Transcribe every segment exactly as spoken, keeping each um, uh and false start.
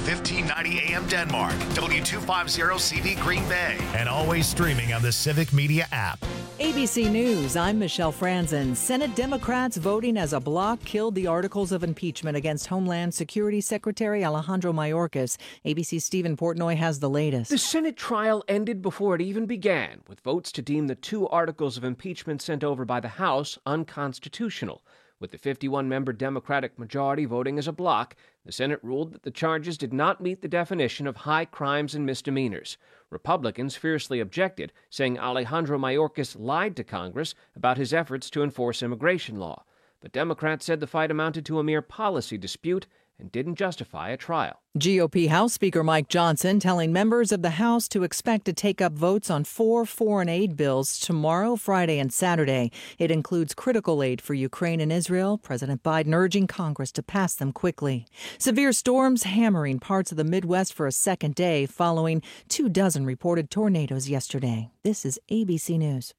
fifteen ninety A M Denmark, W two fifty C V Green Bay, and always streaming on the Civic Media app. A B C News, I'm Michelle Franzen. Senate Democrats voting as a bloc killed the articles of impeachment against Homeland Security Secretary Alejandro Mayorkas. A B C's Stephen Portnoy has the latest. The Senate trial ended before it even began, with votes to deem the two articles of impeachment sent over by the House unconstitutional. With the fifty-one member Democratic majority voting as a bloc, the Senate ruled that the charges did not meet the definition of high crimes and misdemeanors. Republicans fiercely objected, saying Alejandro Mayorkas lied to Congress about his efforts to enforce immigration law. But Democrats said the fight amounted to a mere policy dispute and didn't justify a trial. G O P House Speaker Mike Johnson telling members of the House to expect to take up votes on four foreign aid bills tomorrow, Friday, and Saturday. It includes critical aid for Ukraine and Israel. President Biden urging Congress to pass them quickly. Severe storms hammering parts of the Midwest for a second day following two dozen reported tornadoes yesterday. This is A B C News.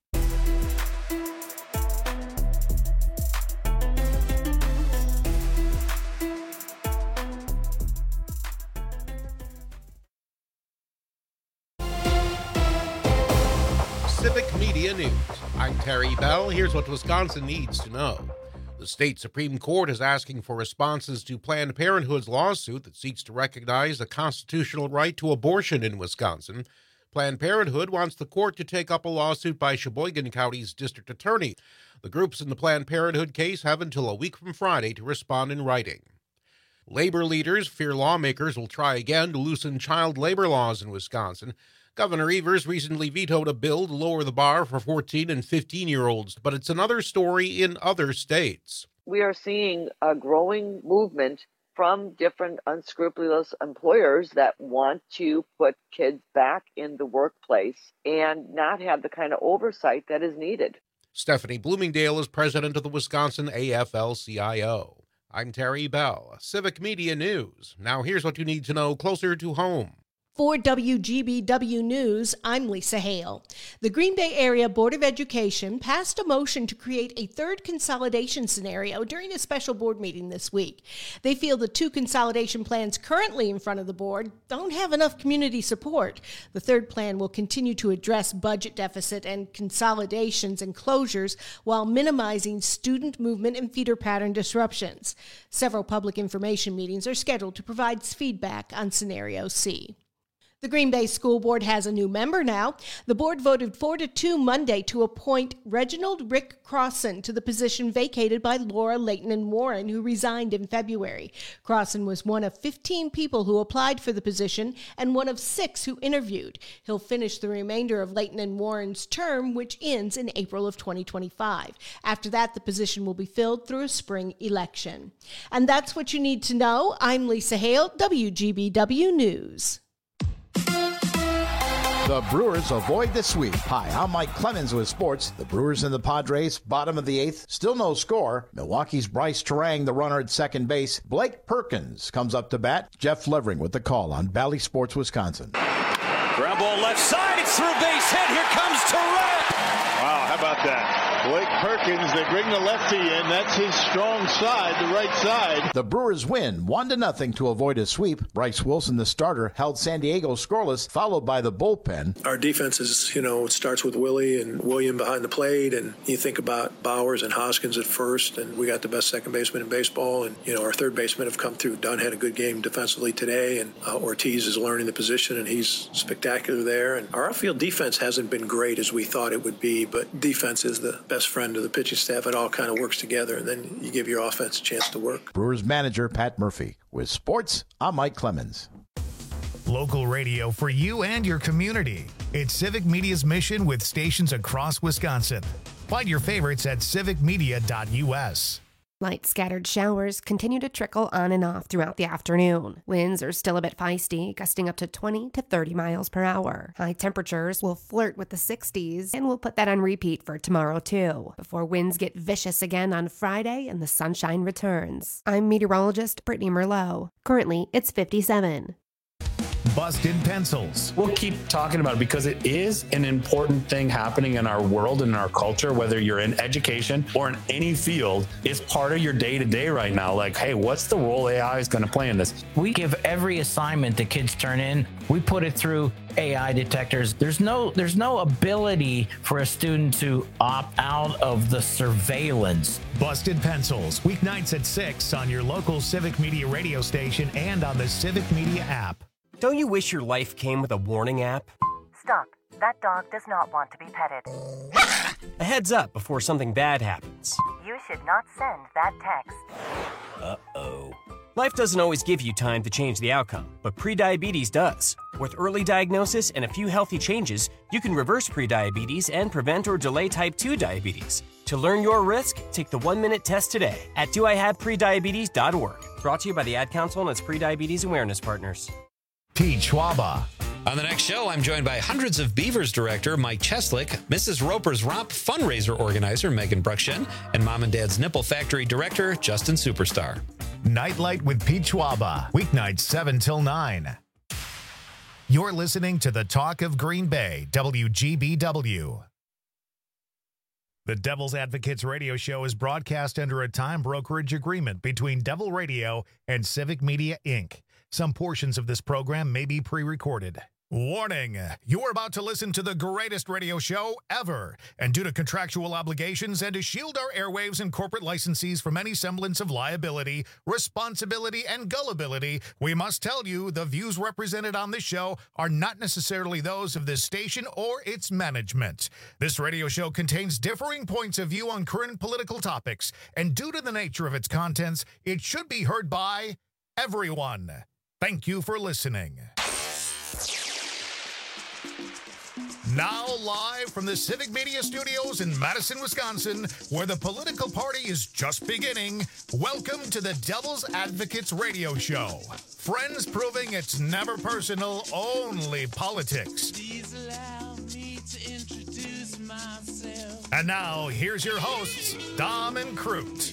Civic Media News. I'm Terry Bell. Here's what Wisconsin needs to know. The state Supreme Court is asking for responses to Planned Parenthood's lawsuit that seeks to recognize the constitutional right to abortion in Wisconsin. Planned Parenthood wants the court to take up a lawsuit by Sheboygan County's district attorney. The groups in the Planned Parenthood case have until a week from Friday to respond in writing. Labor leaders fear lawmakers will try again to loosen child labor laws in Wisconsin. Governor Evers recently vetoed a bill to lower the bar for fourteen and fifteen-year-olds, but it's another story in other states. We are seeing a growing movement from different unscrupulous employers that want to put kids back in the workplace and not have the kind of oversight that is needed. Stephanie Bloomingdale is president of the Wisconsin A F L C I O. I'm Terry Bell, Civic Media News. Now here's what you need to know closer to home. For W G B W News, I'm Lisa Hale. The Green Bay Area Board of Education passed a motion to create a third consolidation scenario during a special board meeting this week. They feel the two consolidation plans currently in front of the board don't have enough community support. The third plan will continue to address budget deficit and consolidations and closures while minimizing student movement and feeder pattern disruptions. Several public information meetings are scheduled to provide feedback on Scenario C. The Green Bay School Board has a new member now. The board voted four to two Monday to appoint Reginald Rick Crossan to the position vacated by Laura Leighton and Warren, who resigned in February. Crossan was one of fifteen people who applied for the position and one of six who interviewed. He'll finish the remainder of Leighton and Warren's term, which ends in April of twenty twenty-five. After that, the position will be filled through a spring election. And that's what you need to know. I'm Lisa Hale, W G B W News. The Brewers avoid the sweep. Hi, I'm Mike Clemens with sports. The Brewers and the Padres, bottom of the eighth, still no score. Milwaukee's Bryce Terang, the runner at second base. Blake Perkins comes up to bat. Jeff Levering with the call on Valley Sports, Wisconsin. Ground ball left side, it's through base hit. Here comes Terang. Wow, how about that? Blake Perkins, they bring the lefty in. That's his strong side, the right side. The Brewers win one to nothing to avoid a sweep. Bryce Wilson, the starter, held San Diego scoreless, followed by the bullpen. Our defense is, you know, it starts with Willie and William behind the plate, and you think about Bowers and Hoskins at first, and we got the best second baseman in baseball, and, you know, our third basemen have come through. Dunn had a good game defensively today, and uh, Ortiz is learning the position, and he's spectacular there. And our outfield defense hasn't been great as we thought it would be, but defense is the best friend of the pitching staff. It all kind of works together, and then you give your offense a chance to work. Brewers manager Pat Murphy. With sports, I'm Mike Clemens. Local radio for you and your community. It's Civic Media's mission with stations across Wisconsin. Find your favorites at civic media dot u s. Light scattered showers continue to trickle on and off throughout the afternoon. Winds are still a bit feisty, gusting up to twenty to thirty miles per hour. High temperatures will flirt with the sixties, and we'll put that on repeat for tomorrow too, before winds get vicious again on Friday and the sunshine returns. I'm meteorologist Brittany Merlot. Currently, it's fifty-seven. Busted Pencils. We'll keep talking about it because it is an important thing happening in our world and in our culture, whether you're in education or in any field. It's part of your day-to-day right now. Like, hey, what's the role A I is going to play in this? We give every assignment the kids turn in, we put it through A I detectors. There's no there's no ability for a student to opt out of the surveillance. Busted Pencils, weeknights at six on your local Civic Media radio station and on the Civic Media app. Don't you wish your life came with a warning app? Stop. That dog does not want to be petted. A heads up before something bad happens. You should not send that text. Uh-oh. Life doesn't always give you time to change the outcome, but prediabetes does. With early diagnosis and a few healthy changes, you can reverse prediabetes and prevent or delay type two diabetes. To learn your risk, take the one-minute test today at do I have prediabetes dot org. Brought to you by the Ad Council and its prediabetes awareness partners. Pete Schwaba. On the next show, I'm joined by Hundreds of Beavers director Mike Cheslick, Missus Roper's Romp fundraiser organizer Megan Bruckshen, and Mom and Dad's Nipple Factory director Justin Superstar. Nightlight with Pete Schwaba, weeknights seven till nine. You're listening to the Talk of Green Bay, W G B W. The Devil's Advocates radio show is broadcast under a time brokerage agreement between Devil Radio and Civic Media, Incorporated. Some portions of this program may be pre-recorded. Warning, you're about to listen to the greatest radio show ever. And due to contractual obligations and to shield our airwaves and corporate licensees from any semblance of liability, responsibility, and gullibility, we must tell you the views represented on this show are not necessarily those of this station or its management. This radio show contains differing points of view on current political topics, and due to the nature of its contents, it should be heard by everyone. Thank you for listening. Now live from the Civic Media Studios in Madison, Wisconsin, where the political party is just beginning, welcome to the Devil's Advocates radio show. Friends proving it's never personal, only politics. Please allow me to introduce myself. And now, here's your hosts, Dom and Crute.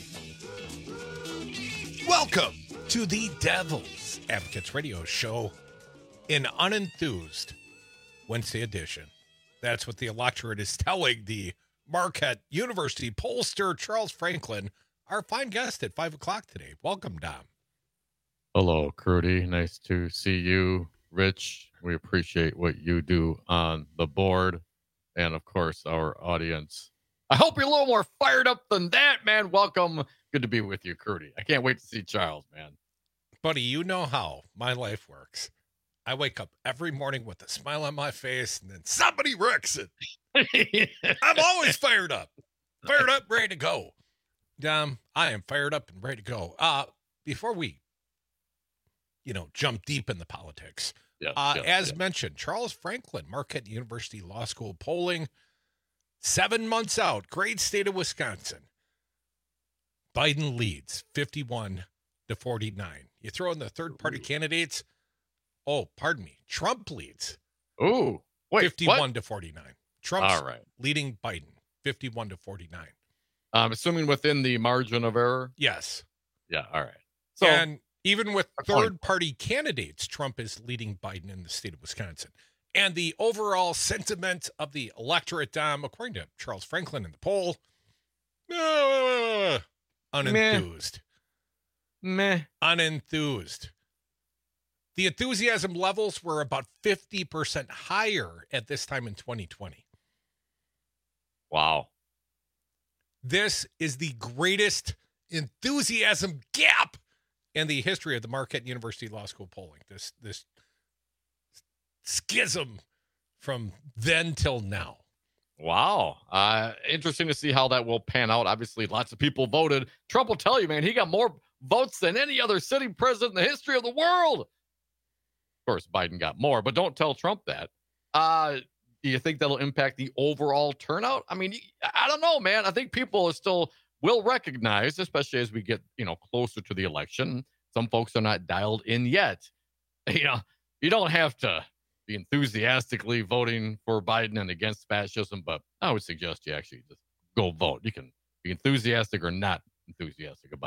Welcome to the Devil's Advocates radio show in Unenthused Wednesday edition. That's what the electorate is telling the Marquette University pollster Charles Franklin, our fine guest at five o'clock today. Welcome, Dom. Hello, Crudy. Nice to see you, Rich. We appreciate what you do on the board and, of course, our audience. I hope you're a little more fired up than that, man. Welcome. Good to be with you, Crudy. I can't wait to see Charles, man. Buddy, you know how my life works. I wake up every morning with a smile on my face, and then somebody wrecks it. I'm always fired up. Fired up, ready to go. Dom, I am fired up and ready to go. Uh, before we, you know, jump deep in the politics, yes, uh, yes, as yes. mentioned, Charles Franklin, Marquette University Law School polling, seven months out, great state of Wisconsin. Biden leads fifty-one to forty-nine. You throw in the third-party candidates. Oh, pardon me. Trump leads. Oh, wait, fifty-one what? to forty-nine. Trump's All right. leading Biden, fifty-one to forty-nine. I'm assuming within the margin of error? Yes. Yeah, all right. So, and even with third-party candidates, Trump is leading Biden in the state of Wisconsin. And the overall sentiment of the electorate, Dom, according to Charles Franklin in the poll, uh, unenthused. Meh. Unenthused. The enthusiasm levels were about fifty percent higher at this time in twenty twenty. Wow. This is the greatest enthusiasm gap in the history of the Marquette University Law School polling. This this schism from then till now. Wow. Uh, interesting to see how that will pan out. Obviously, lots of people voted. Trump will tell you, man, he got more votes than any other sitting president in the history of the world. Of course, Biden got more, but don't tell Trump that. Uh, do you think that'll impact the overall turnout? I mean, I don't know, man. I think people are still will recognize, especially as we get, you know, closer to the election. Some folks are not dialed in yet. You know, you don't have to be enthusiastically voting for Biden and against fascism, but I would suggest you actually just go vote. You can be enthusiastic or not enthusiastic about it.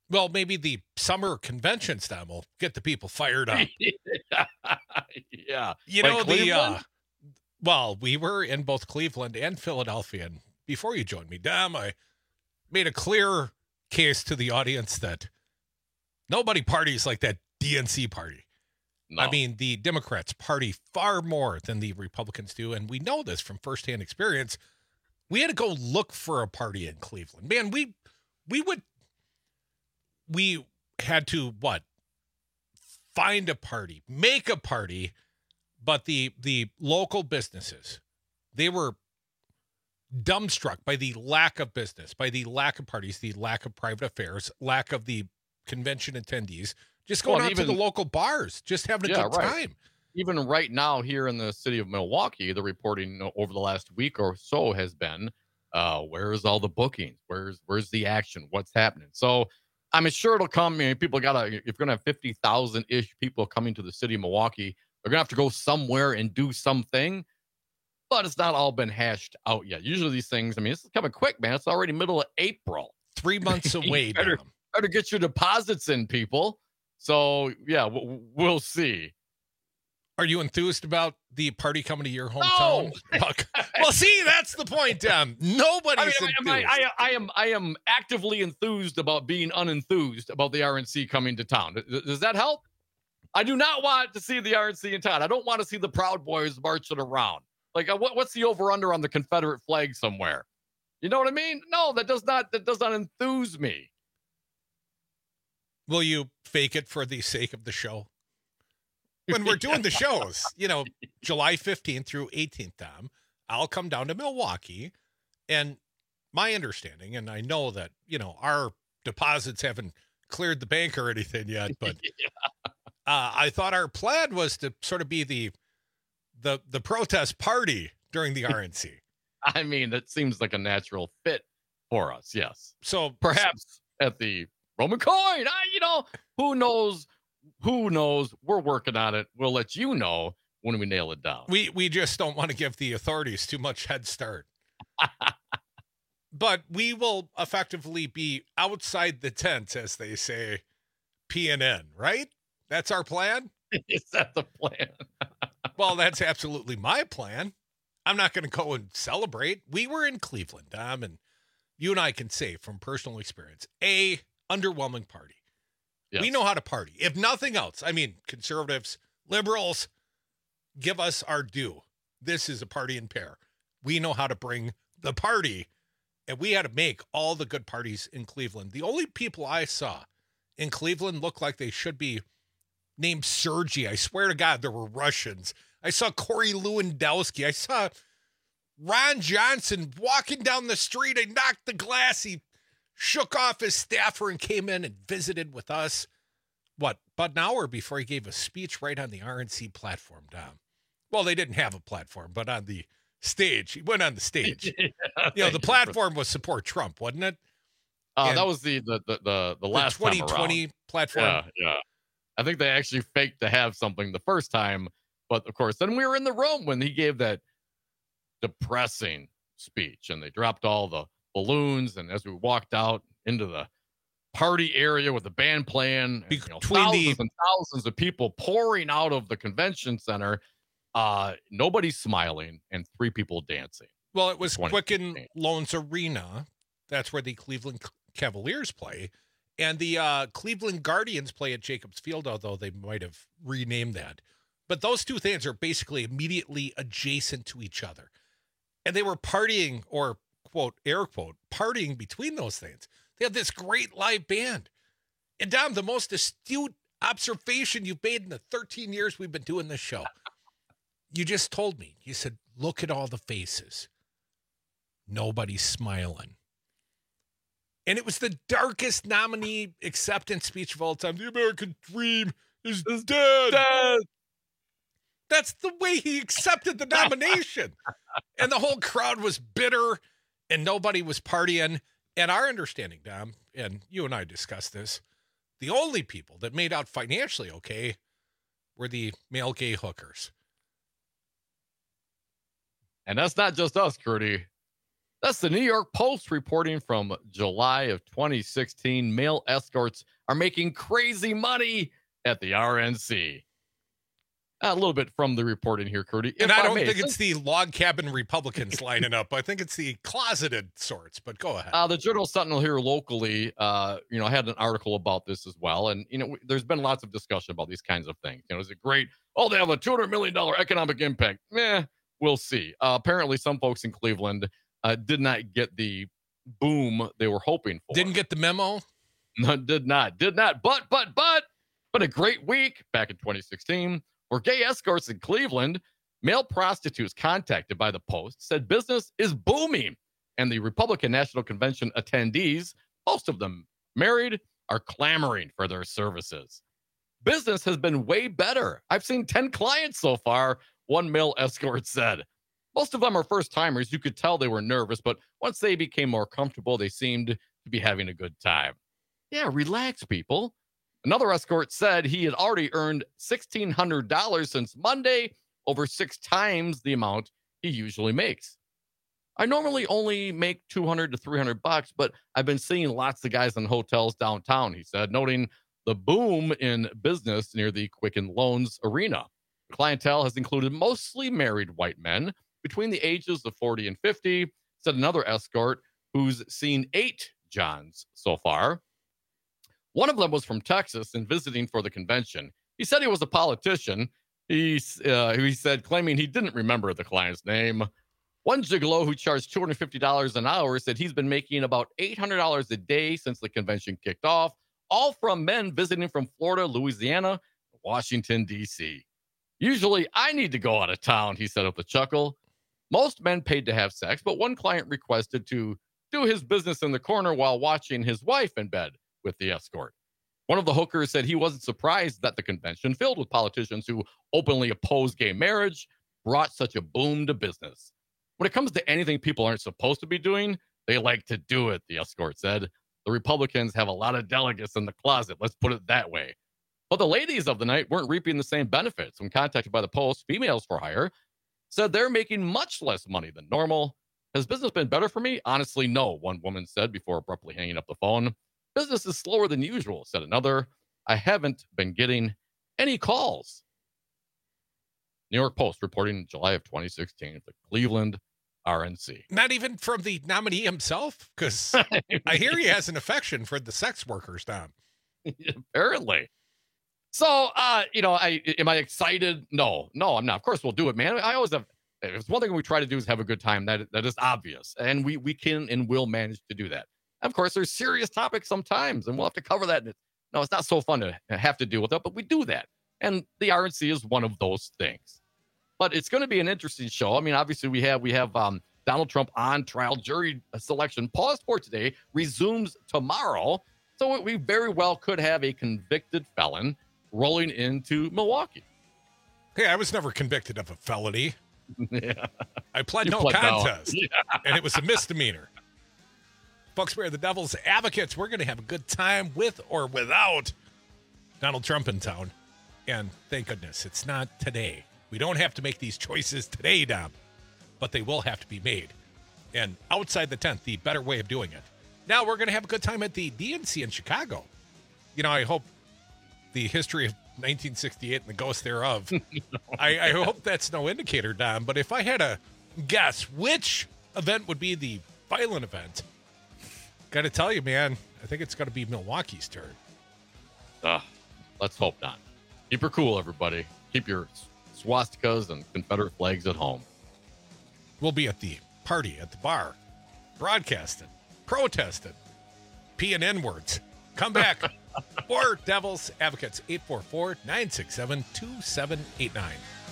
Well, maybe the summer convention time will get the people fired up. Yeah. You Like know, the, uh, Cleveland? well, we were in both Cleveland and Philadelphia. And before you joined me, Dom, I made a clear case to the audience that nobody parties like that D N C party. No. I mean, the Democrats party far more than the Republicans do. And we know this from firsthand experience. We had to go look for a party in Cleveland. Man, we, we would, we had to, what, find a party, make a party, but the the local businesses, they were dumbstruck by the lack of business, by the lack of parties, the lack of private affairs, lack of the convention attendees, just going Well, out even- to the local bars, just having a Yeah, good right. time. Even right now here in the city of Milwaukee, the reporting over the last week or so has been, uh, where's all the bookings? Where's where's the action? What's happening? So I'm sure it'll come. I mean, people got to, if you're going to have fifty thousand ish people coming to the city of Milwaukee, they're going to have to go somewhere and do something. But it's not all been hashed out yet. Usually these things, I mean, this is coming quick, man. It's already middle of April. Three months away. better, Dom. better get your deposits in, people. So, yeah, w- we'll see. Are you enthused about the party coming to your hometown? No. Well, see, that's the point, Dom. Nobody's I, mean, enthused. I, I, I am I am actively enthused about being unenthused about the R N C coming to town. Does, does that help? I do not want to see the R N C in town. I don't want to see the Proud Boys marching around. Like, uh, what, what's the over-under on the Confederate flag somewhere? You know what I mean? No, that does not that does not enthuse me. Will you fake it for the sake of the show? When we're doing the shows, you know, July fifteenth through eighteenth, Dom, I'll come down to Milwaukee. And my understanding, and I know that, you know, our deposits haven't cleared the bank or anything yet, but yeah. uh, I thought our plan was to sort of be the the the protest party during the R N C. I mean, that seems like a natural fit for us, yes. So perhaps at the Roman coin, I, you know, who knows? Who knows? We're working on it. We'll let you know when we nail it down. We we just don't want to give the authorities too much head start. But we will effectively be outside the tent, as they say, P N N, right? That's our plan? Is that the plan? Well, that's absolutely my plan. I'm not going to go and celebrate. We were in Cleveland, Dom, and you and I can say from personal experience, a underwhelming party. Yes. We know how to party. If nothing else, I mean, conservatives, liberals, give us our due. This is a party in pair. We know how to bring the party, and we had to make all the good parties in Cleveland. The only people I saw in Cleveland look like they should be named Sergey. I swear to God, there were Russians. I saw Corey Lewandowski. I saw Ron Johnson walking down the street. I knocked the glass. He shook off his staffer and came in and visited with us. What, about an hour before he gave a speech right on the R N C platform, Dom. Well, they didn't have a platform, but on the stage. He went on the stage. yeah, you know, the platform was support Trump, wasn't it? Uh, that was the the the the, the last the twenty twenty time platform. Yeah, yeah. I think they actually faked to have something the first time, but of course, then we were in the room when he gave that depressing speech, and they dropped all the balloons. And as we walked out into the party area with the band playing, and, you know, thousands the... and thousands of people pouring out of the convention center, uh, nobody smiling and three people dancing. Well, it was Quicken Loans Arena. That's where the Cleveland Cavaliers play. And the uh, Cleveland Guardians play at Jacobs Field, although they might have renamed that. But those two things are basically immediately adjacent to each other. And they were partying, or quote, air quote, partying between those things. They had this great live band. And Dom, the most astute observation you've made in the thirteen years we've been doing this show. You just told me. You said, look at all the faces. Nobody's smiling. And it was the darkest nominee acceptance speech of all time. The American dream is dead. dead. That's the way he accepted the nomination. And the whole crowd was bitter and nobody was partying. And our understanding, Dom, and you and I discussed this, the only people that made out financially okay were the male gay hookers. And that's not just us, Curdy. That's the New York Post reporting from July of twenty sixteen. Male escorts are making crazy money at the R N C. A little bit from the report in here, Cody. And I don't I think it's the log cabin Republicans lining up. I think it's the closeted sorts, but go ahead. Uh, the Journal Sentinel here locally, uh, you know, had an article about this as well. And, you know, there's been lots of discussion about these kinds of things. You know, is it great? Oh, they have a two hundred million dollars economic impact. Eh, we'll see. Uh, apparently, some folks in Cleveland uh, did not get the boom they were hoping for. Didn't get the memo? No, did not. Did not. But, but, but, but a great week back in twenty sixteen. For gay escorts in Cleveland, male prostitutes contacted by the Post said business is booming, and the Republican National Convention attendees, most of them married, are clamoring for their services. Business has been way better. I've seen ten clients so far, one male escort said. Most of them are first-timers. You could tell they were nervous, but once they became more comfortable, they seemed to be having a good time. Yeah, relax, people. Another escort said he had already earned sixteen hundred dollars since Monday, over six times the amount he usually makes. I normally only make two hundred to three hundred bucks, but I've been seeing lots of guys in hotels downtown, he said, noting the boom in business near the Quicken Loans arena. The clientele has included mostly married white men between the ages of forty and fifty, said another escort who's seen eight Johns so far. One of them was from Texas and visiting for the convention. He said he was a politician. He, uh, he said, claiming he didn't remember the client's name. One gigolo who charged two hundred fifty dollars an hour said he's been making about eight hundred dollars a day since the convention kicked off, all from men visiting from Florida, Louisiana, Washington, D C. Usually I need to go out of town, he said with a chuckle. Most men paid to have sex, but one client requested to do his business in the corner while watching his wife in bed with the escort. One of the hookers said he wasn't surprised that the convention, filled with politicians who openly oppose gay marriage, brought such a boom to business. When it comes to anything people aren't supposed to be doing, they like to do it, the escort said. The Republicans have a lot of delegates in the closet, let's put it that way. But the ladies of the night weren't reaping the same benefits. When contacted by the Post, females for hire said they're making much less money than normal. Has business been better for me? Honestly, no, one woman said before abruptly hanging up the phone. Business is slower than usual, said another. I haven't been getting any calls. New York Post reporting in July of twenty sixteen at the Cleveland R N C. Not even from the nominee himself? Because I hear he has an affection for the sex workers, Tom. Apparently. So, uh, you know, I am I excited? No, no, I'm not. Of course we'll do it, man. I always have, if it's one thing we try to do is have a good time. That that is obvious. And we, we can and will manage to do that. Of course, there's serious topics sometimes, and we'll have to cover that. No, it's not so fun to have to deal with that, but we do that. And the R N C is one of those things. But it's going to be an interesting show. I mean, obviously, we have we have um, Donald Trump on trial. Jury selection paused for today, resumes tomorrow. So we very well could have a convicted felon rolling into Milwaukee. Hey, I was never convicted of a felony. Yeah. I pled You no pled no. contest, Yeah. and it was a misdemeanor. Folks, we're the Devil's Advocates. We're going to have a good time with or without Donald Trump in town. And thank goodness it's not today. We don't have to make these choices today, Dom, but they will have to be made. And outside the tent, the better way of doing it. Now we're going to have a good time at the D N C in Chicago. You know, I hope the history of nineteen sixty-eight and the ghost thereof, I, I hope that's no indicator, Dom. But if I had to guess which event would be the violent event, got to tell you, man, I think it's going to be Milwaukee's turn. Uh, let's hope not. Keep her cool, everybody. Keep your swastikas and Confederate flags at home. We'll be at the party, at the bar, broadcasting, protesting, P and N words. Come back. For Devil's Advocates, eight four four, nine six seven, two seven eight nine.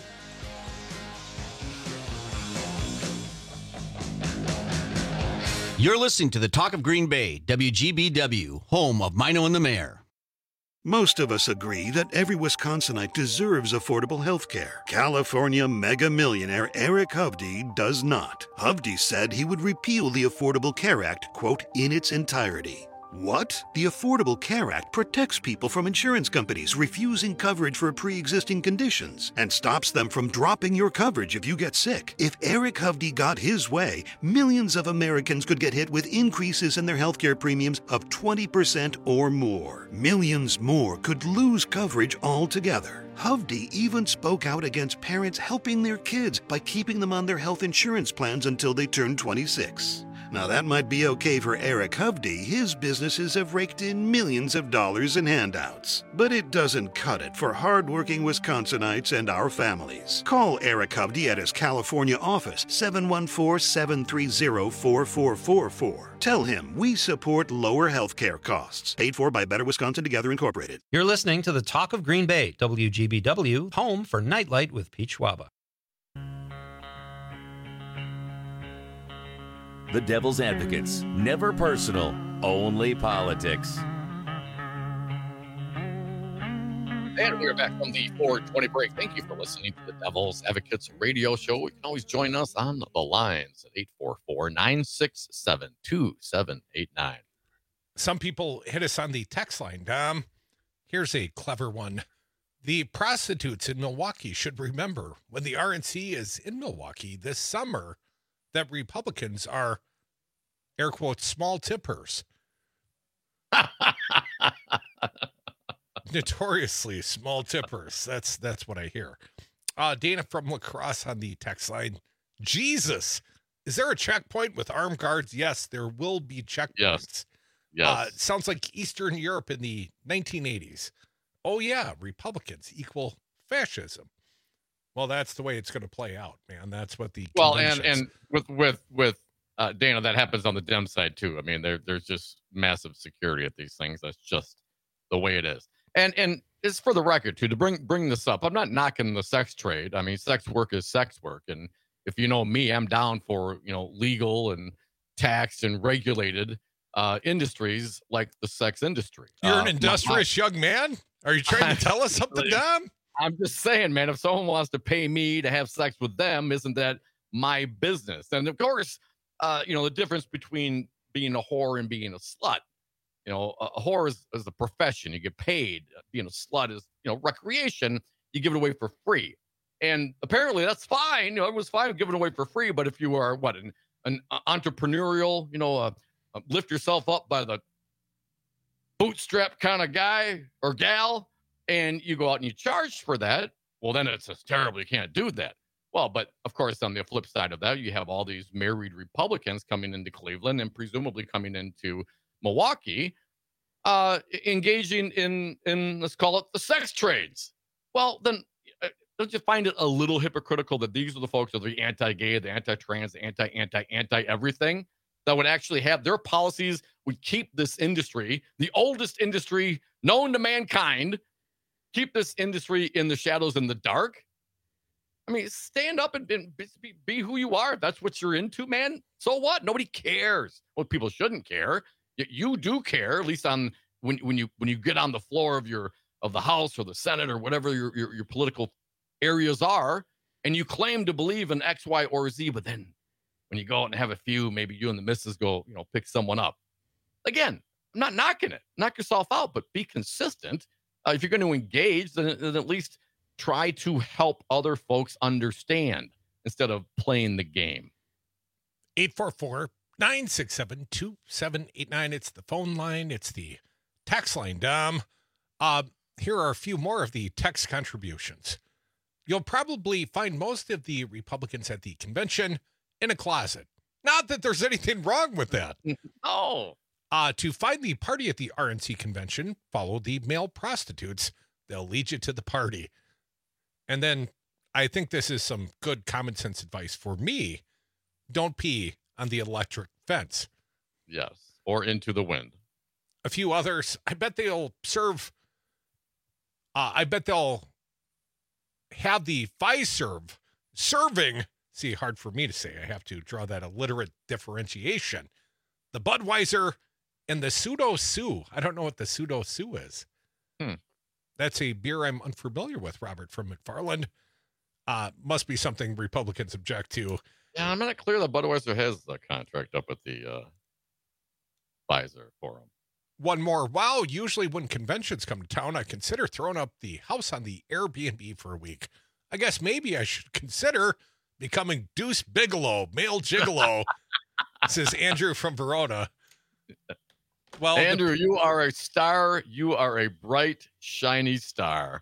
You're listening to the Talk of Green Bay, W G B W, home of Mino and the Mayor. Most of us agree that every Wisconsinite deserves affordable health care. California mega millionaire Eric Hovde does not. Hovde said he would repeal the Affordable Care Act, quote, in its entirety. What? The Affordable Care Act protects people from insurance companies refusing coverage for pre-existing conditions and stops them from dropping your coverage if you get sick. If Eric Hovde got his way, millions of Americans could get hit with increases in their healthcare premiums of twenty percent or more. Millions more could lose coverage altogether. Hovde even spoke out against parents helping their kids by keeping them on their health insurance plans until they turn twenty-six. Now that might be okay for Eric Hovde. His businesses have raked in millions of dollars in handouts. But it doesn't cut it for hardworking Wisconsinites and our families. Call Eric Hovde at his California office, seven one four, seven three zero, four four four four. Tell him we support lower health care costs. Paid for by Better Wisconsin Together Incorporated. You're listening to the Talk of Green Bay, W G B W, home for Nightlight with Pete Schwaba. The Devil's Advocates. Never personal, only politics. And we're back from the four twenty break. Thank you for listening to the Devil's Advocates radio show. You can always join us on the lines at eight four four, nine six seven, two seven eight nine. Some people hit us on the text line, Dom. Here's a clever one. The prostitutes in Milwaukee should remember when the R N C is in Milwaukee this summer that Republicans are, air quotes, small tippers. Notoriously small tippers. That's that's what I hear. Uh, Dana from La Crosse on the text line. Jesus, is there a checkpoint with armed guards? Yes, there will be checkpoints. Yes. Yes. Uh, sounds like Eastern Europe in the nineteen eighties. Oh, yeah, Republicans equal fascism. Well, that's the way it's going to play out, man. That's what the well, and and with with with uh, Dana, that happens on the Dem side too. I mean, there there's just massive security at these things. That's just the way it is. And and it's for the record too to bring bring this up. I'm not knocking the sex trade. I mean, sex work is sex work, and if you know me, I'm down for you know legal and taxed and regulated uh, industries like the sex industry. You're uh, an industrious my, young man. Are you trying to tell us something, Dom? I'm just saying, man, if someone wants to pay me to have sex with them, isn't that my business? And of course, uh, you know, the difference between being a whore and being a slut, you know, a whore is, is a profession. You get paid. Being a slut is, you know, recreation. You give it away for free. And apparently that's fine. You know, it was fine giving it away for free. But if you are what, an, an entrepreneurial, you know, uh, uh, lift yourself up by the bootstrap kind of guy or gal, and you go out and you charge for that, well, then it's just terrible. You can't do that. Well, but of course, on the flip side of that, you have all these married Republicans coming into Cleveland and presumably coming into Milwaukee, uh, engaging in, in, let's call it the sex trades. Well, then uh, don't you find it a little hypocritical that these are the folks that are the anti-gay, the anti-trans, the anti, anti, anti-everything that would actually have their policies would keep this industry, the oldest industry known to mankind, keep this industry in the shadows in the dark? I mean, stand up and, and be, be who you are. If that's what you're into, man, so what? Nobody cares. Well, people shouldn't care. You, you do care, at least on when when you when you get on the floor of your of the House or the Senate or whatever your your, your political areas are, and you claim to believe in X, Y, or Z. But then when you go out and have a few, maybe you and the missus go, you know, pick someone up. Again, I'm not knocking it. Knock yourself out, but be consistent. Uh, if you're going to engage, then, then at least try to help other folks understand instead of playing the game. eight four four, nine six seven, two seven eight nine. It's the phone line. It's the text line, Dom. Uh, here are a few more of the text contributions. You'll probably find most of the Republicans at the convention in a closet. Not that there's anything wrong with that. Oh. Uh, to find the party at the R N C convention, follow the male prostitutes. They'll lead you to the party. And then I think this is some good common sense advice for me. Don't pee on the electric fence. Yes. Or into the wind. A few others. I bet they'll serve. Uh, I bet they'll have the Fiserv serving. See, hard for me to say. I have to draw that illiterate differentiation. The Budweiser and the Pseudo Sue. I don't know what the Pseudo Sue is. Hmm. That's a beer I'm unfamiliar with, Robert, from McFarland. Uh, must be something Republicans object to. Yeah, I'm not clear that Budweiser has the contract up at the uh, Pfizer for them. one more. Wow, usually when conventions come to town, I consider throwing up the house on the Airbnb for a week. I guess maybe I should consider becoming Deuce Bigelow, male gigolo, says Andrew from Verona. Well, Andrew, the, you are a star. You are a bright, shiny star.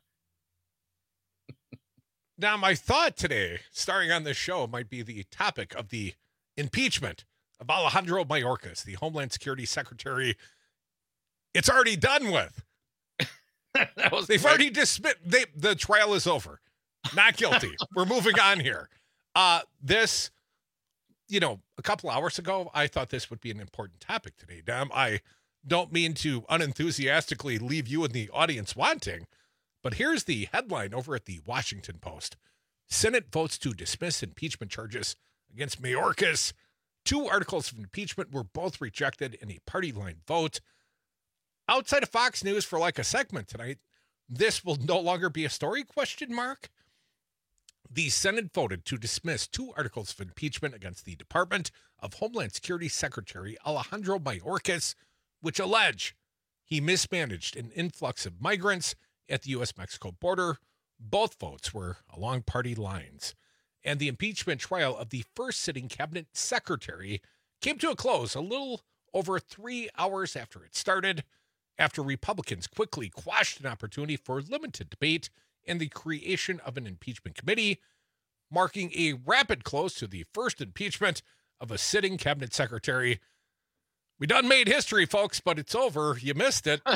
Now, my thought today, starring on this show, might be the topic of the impeachment of Alejandro Mayorkas, the Homeland Security Secretary. It's already done with. that was They've quick. already dismissed. They, the trial is over. Not guilty. We're moving on here. Uh, this, you know, a couple hours ago, I thought this would be an important topic today. Dom, I don't mean to unenthusiastically leave you in the audience wanting, but here's the headline over at the Washington Post. Senate votes to dismiss impeachment charges against Mayorkas. Two articles of impeachment were both rejected in a party line vote. Outside of Fox News for like a segment tonight, this will no longer be a story, question mark. The Senate voted to dismiss two articles of impeachment against the Department of Homeland Security Secretary Alejandro Mayorkas, which allege he mismanaged an influx of migrants at the U S Mexico border. Both votes were along party lines. And the impeachment trial of the first sitting cabinet secretary came to a close a little over three hours after it started, after Republicans quickly quashed an opportunity for limited debate and the creation of an impeachment committee, marking a rapid close to the first impeachment of a sitting cabinet secretary. We done made history, folks, but it's over. You missed it.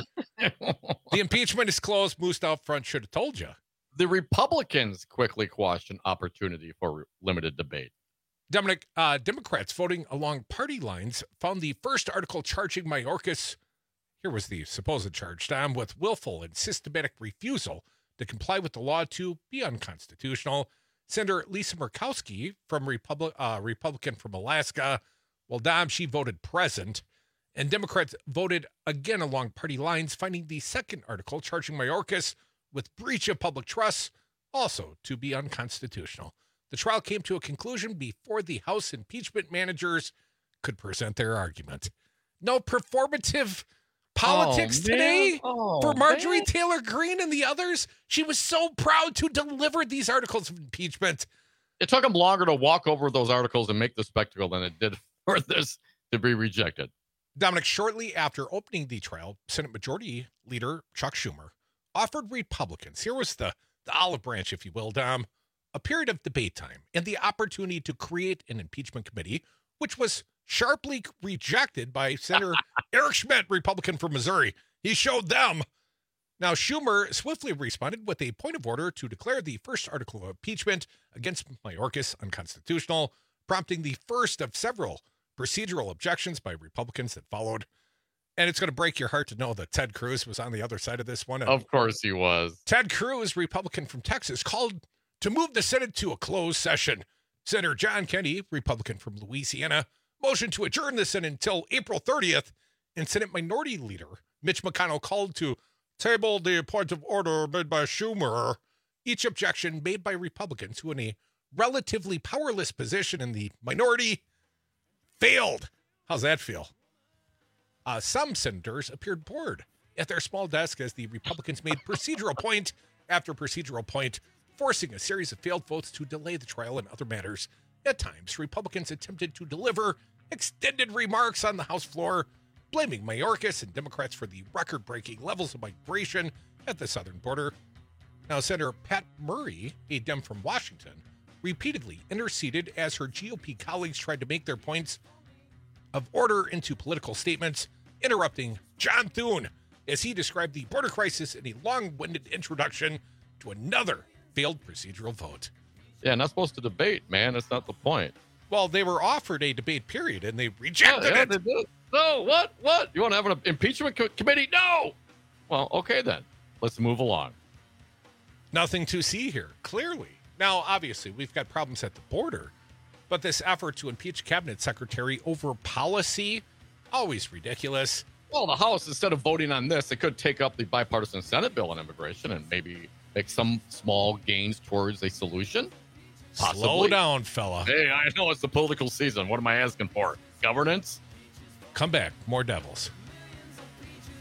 The impeachment is closed. Moose out front should have told you. The Republicans quickly quashed an opportunity for limited debate. Dominic, uh, Democrats voting along party lines found the first article charging Mayorkas, here was the supposed charge, Tom, with willful and systematic refusal to comply with the law to be unconstitutional. Senator Lisa Murkowski, from Republic, uh, Republican from Alaska, well, Dom, she voted present. And Democrats voted again along party lines, finding the second article charging Mayorkas with breach of public trust also to be unconstitutional. The trial came to a conclusion before the House impeachment managers could present their argument. No performative politics oh, today oh, for Marjorie man. Taylor Greene and the others. She was so proud to deliver these articles of impeachment. It took them longer to walk over those articles and make the spectacle than it did for this to be rejected. Dominic, shortly after opening the trial, Senate Majority Leader Chuck Schumer offered Republicans, here was the, the olive branch, if you will, Dom, a period of debate time and the opportunity to create an impeachment committee, which was sharply rejected by Senator Eric Schmidt, Republican from Missouri. He showed them. Now, Schumer swiftly responded with a point of order to declare the first article of impeachment against Mayorkas unconstitutional, prompting the first of several procedural objections by Republicans that followed. And it's going to break your heart to know that Ted Cruz was on the other side of this one. Of course he was. Ted Cruz, Republican from Texas, called to move the Senate to a closed session. Senator John Kennedy, Republican from Louisiana, motioned to adjourn the Senate until April thirtieth, and Senate Minority Leader Mitch McConnell called to table the point of order made by Schumer. Each objection made by Republicans who in a relatively powerless position in the minority failed. How's that feel? Uh, some senators appeared bored at their small desk as the Republicans made procedural point after procedural point, forcing a series of failed votes to delay the trial and other matters. At times, Republicans attempted to deliver extended remarks on the House floor, blaming Mayorkas and Democrats for the record-breaking levels of migration at the southern border. Now, Senator Pat Murray, a Dem from Washington, repeatedly interceded as her G O P colleagues tried to make their points of order into political statements, interrupting John Thune as he described the border crisis in a long-winded introduction to another failed procedural vote. Yeah, not supposed to debate, man. That's not the point. Well, they were offered a debate period, and they rejected yeah, yeah, it. They did. No, what? What? You want to have an impeachment co- committee? No! Well, okay then. Let's move along. Nothing to see here, clearly. Now, obviously, we've got problems at the border, but this effort to impeach cabinet secretary over policy, always ridiculous. Well, the House, instead of voting on this, they could take up the bipartisan Senate bill on immigration and maybe make some small gains towards a solution. Possibly. Slow down, fella. Hey, I know it's the political season. What am I asking for? Governance? Come back. More Devils.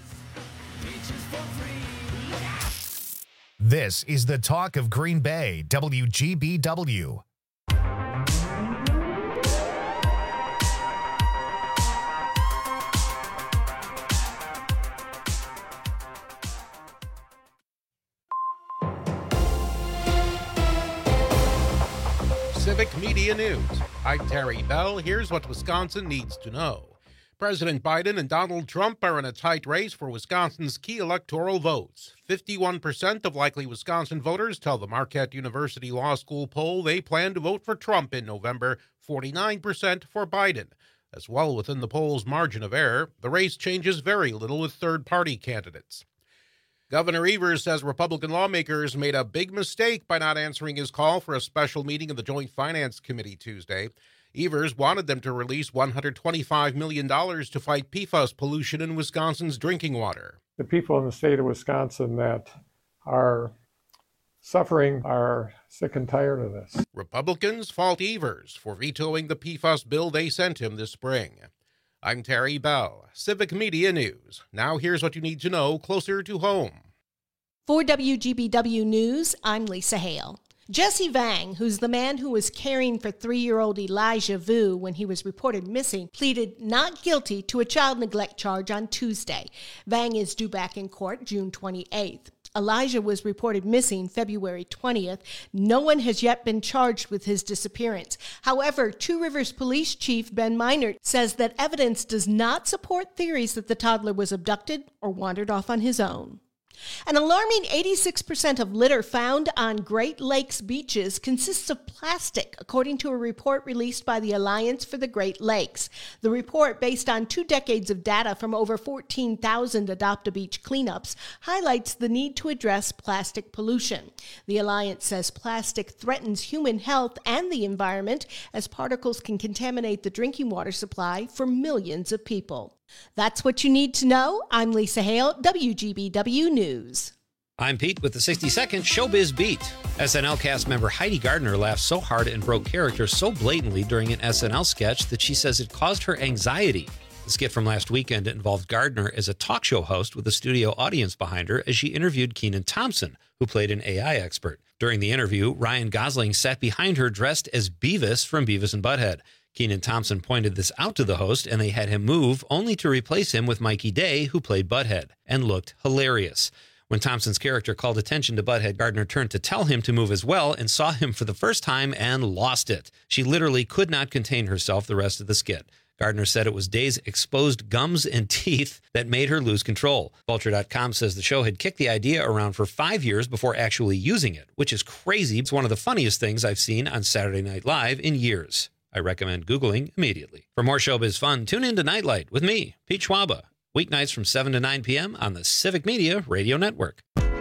This is the Talk of Green Bay, W G B W. Civic Media News. I'm Terry Bell. Here's what Wisconsin needs to know. President Biden and Donald Trump are in a tight race for Wisconsin's key electoral votes. fifty-one percent of likely Wisconsin voters tell the Marquette University Law School poll they plan to vote for Trump in November, forty-nine percent for Biden. As well within the poll's margin of error, the race changes very little with third-party candidates. Governor Evers says Republican lawmakers made a big mistake by not answering his call for a special meeting of the Joint Finance Committee Tuesday. Evers wanted them to release one hundred twenty-five million dollars to fight P FAS pollution in Wisconsin's drinking water. The people in the state of Wisconsin that are suffering are sick and tired of this. Republicans fault Evers for vetoing the P FAS bill they sent him this spring. I'm Terry Bell, Civic Media News. Now here's what you need to know closer to home. For W G B W News, I'm Lisa Hale. Jesse Vang, who's the man who was caring for three-year-old Elijah Vu when he was reported missing, pleaded not guilty to a child neglect charge on Tuesday. Vang is due back in court June twenty-eighth. Elijah was reported missing February twentieth. No one has yet been charged with his disappearance. However, Two Rivers Police Chief Ben Meinert says that evidence does not support theories that the toddler was abducted or wandered off on his own. An alarming eighty-six percent of litter found on Great Lakes beaches consists of plastic, according to a report released by the Alliance for the Great Lakes. The report, based on two decades of data from over fourteen thousand Adopt-A-Beach cleanups, highlights the need to address plastic pollution. The Alliance says plastic threatens human health and the environment, as particles can contaminate the drinking water supply for millions of people. That's what you need to know. I'm Lisa Hale, W G B W News. I'm Pete with the sixty second Showbiz Beat. S N L cast member Heidi Gardner laughed so hard and broke character so blatantly during an S N L sketch that she says it caused her anxiety. The skit from last weekend involved Gardner as a talk show host with a studio audience behind her as she interviewed Kenan Thompson, who played an A I expert. During the interview, Ryan Gosling sat behind her dressed as Beavis from Beavis and Butthead. Kenan Thompson pointed this out to the host, and they had him move, only to replace him with Mikey Day, who played Butthead, and looked hilarious. When Thompson's character called attention to Butthead, Gardner turned to tell him to move as well and saw him for the first time and lost it. She literally could not contain herself the rest of the skit. Gardner said it was Day's exposed gums and teeth that made her lose control. Vulture dot com says the show had kicked the idea around for five years before actually using it, which is crazy. It's one of the funniest things I've seen on Saturday Night Live in years. I recommend Googling immediately. For more showbiz fun, tune in to Nightlight with me, Pete Schwaba, weeknights from seven to nine p.m. on the Civic Media Radio Network.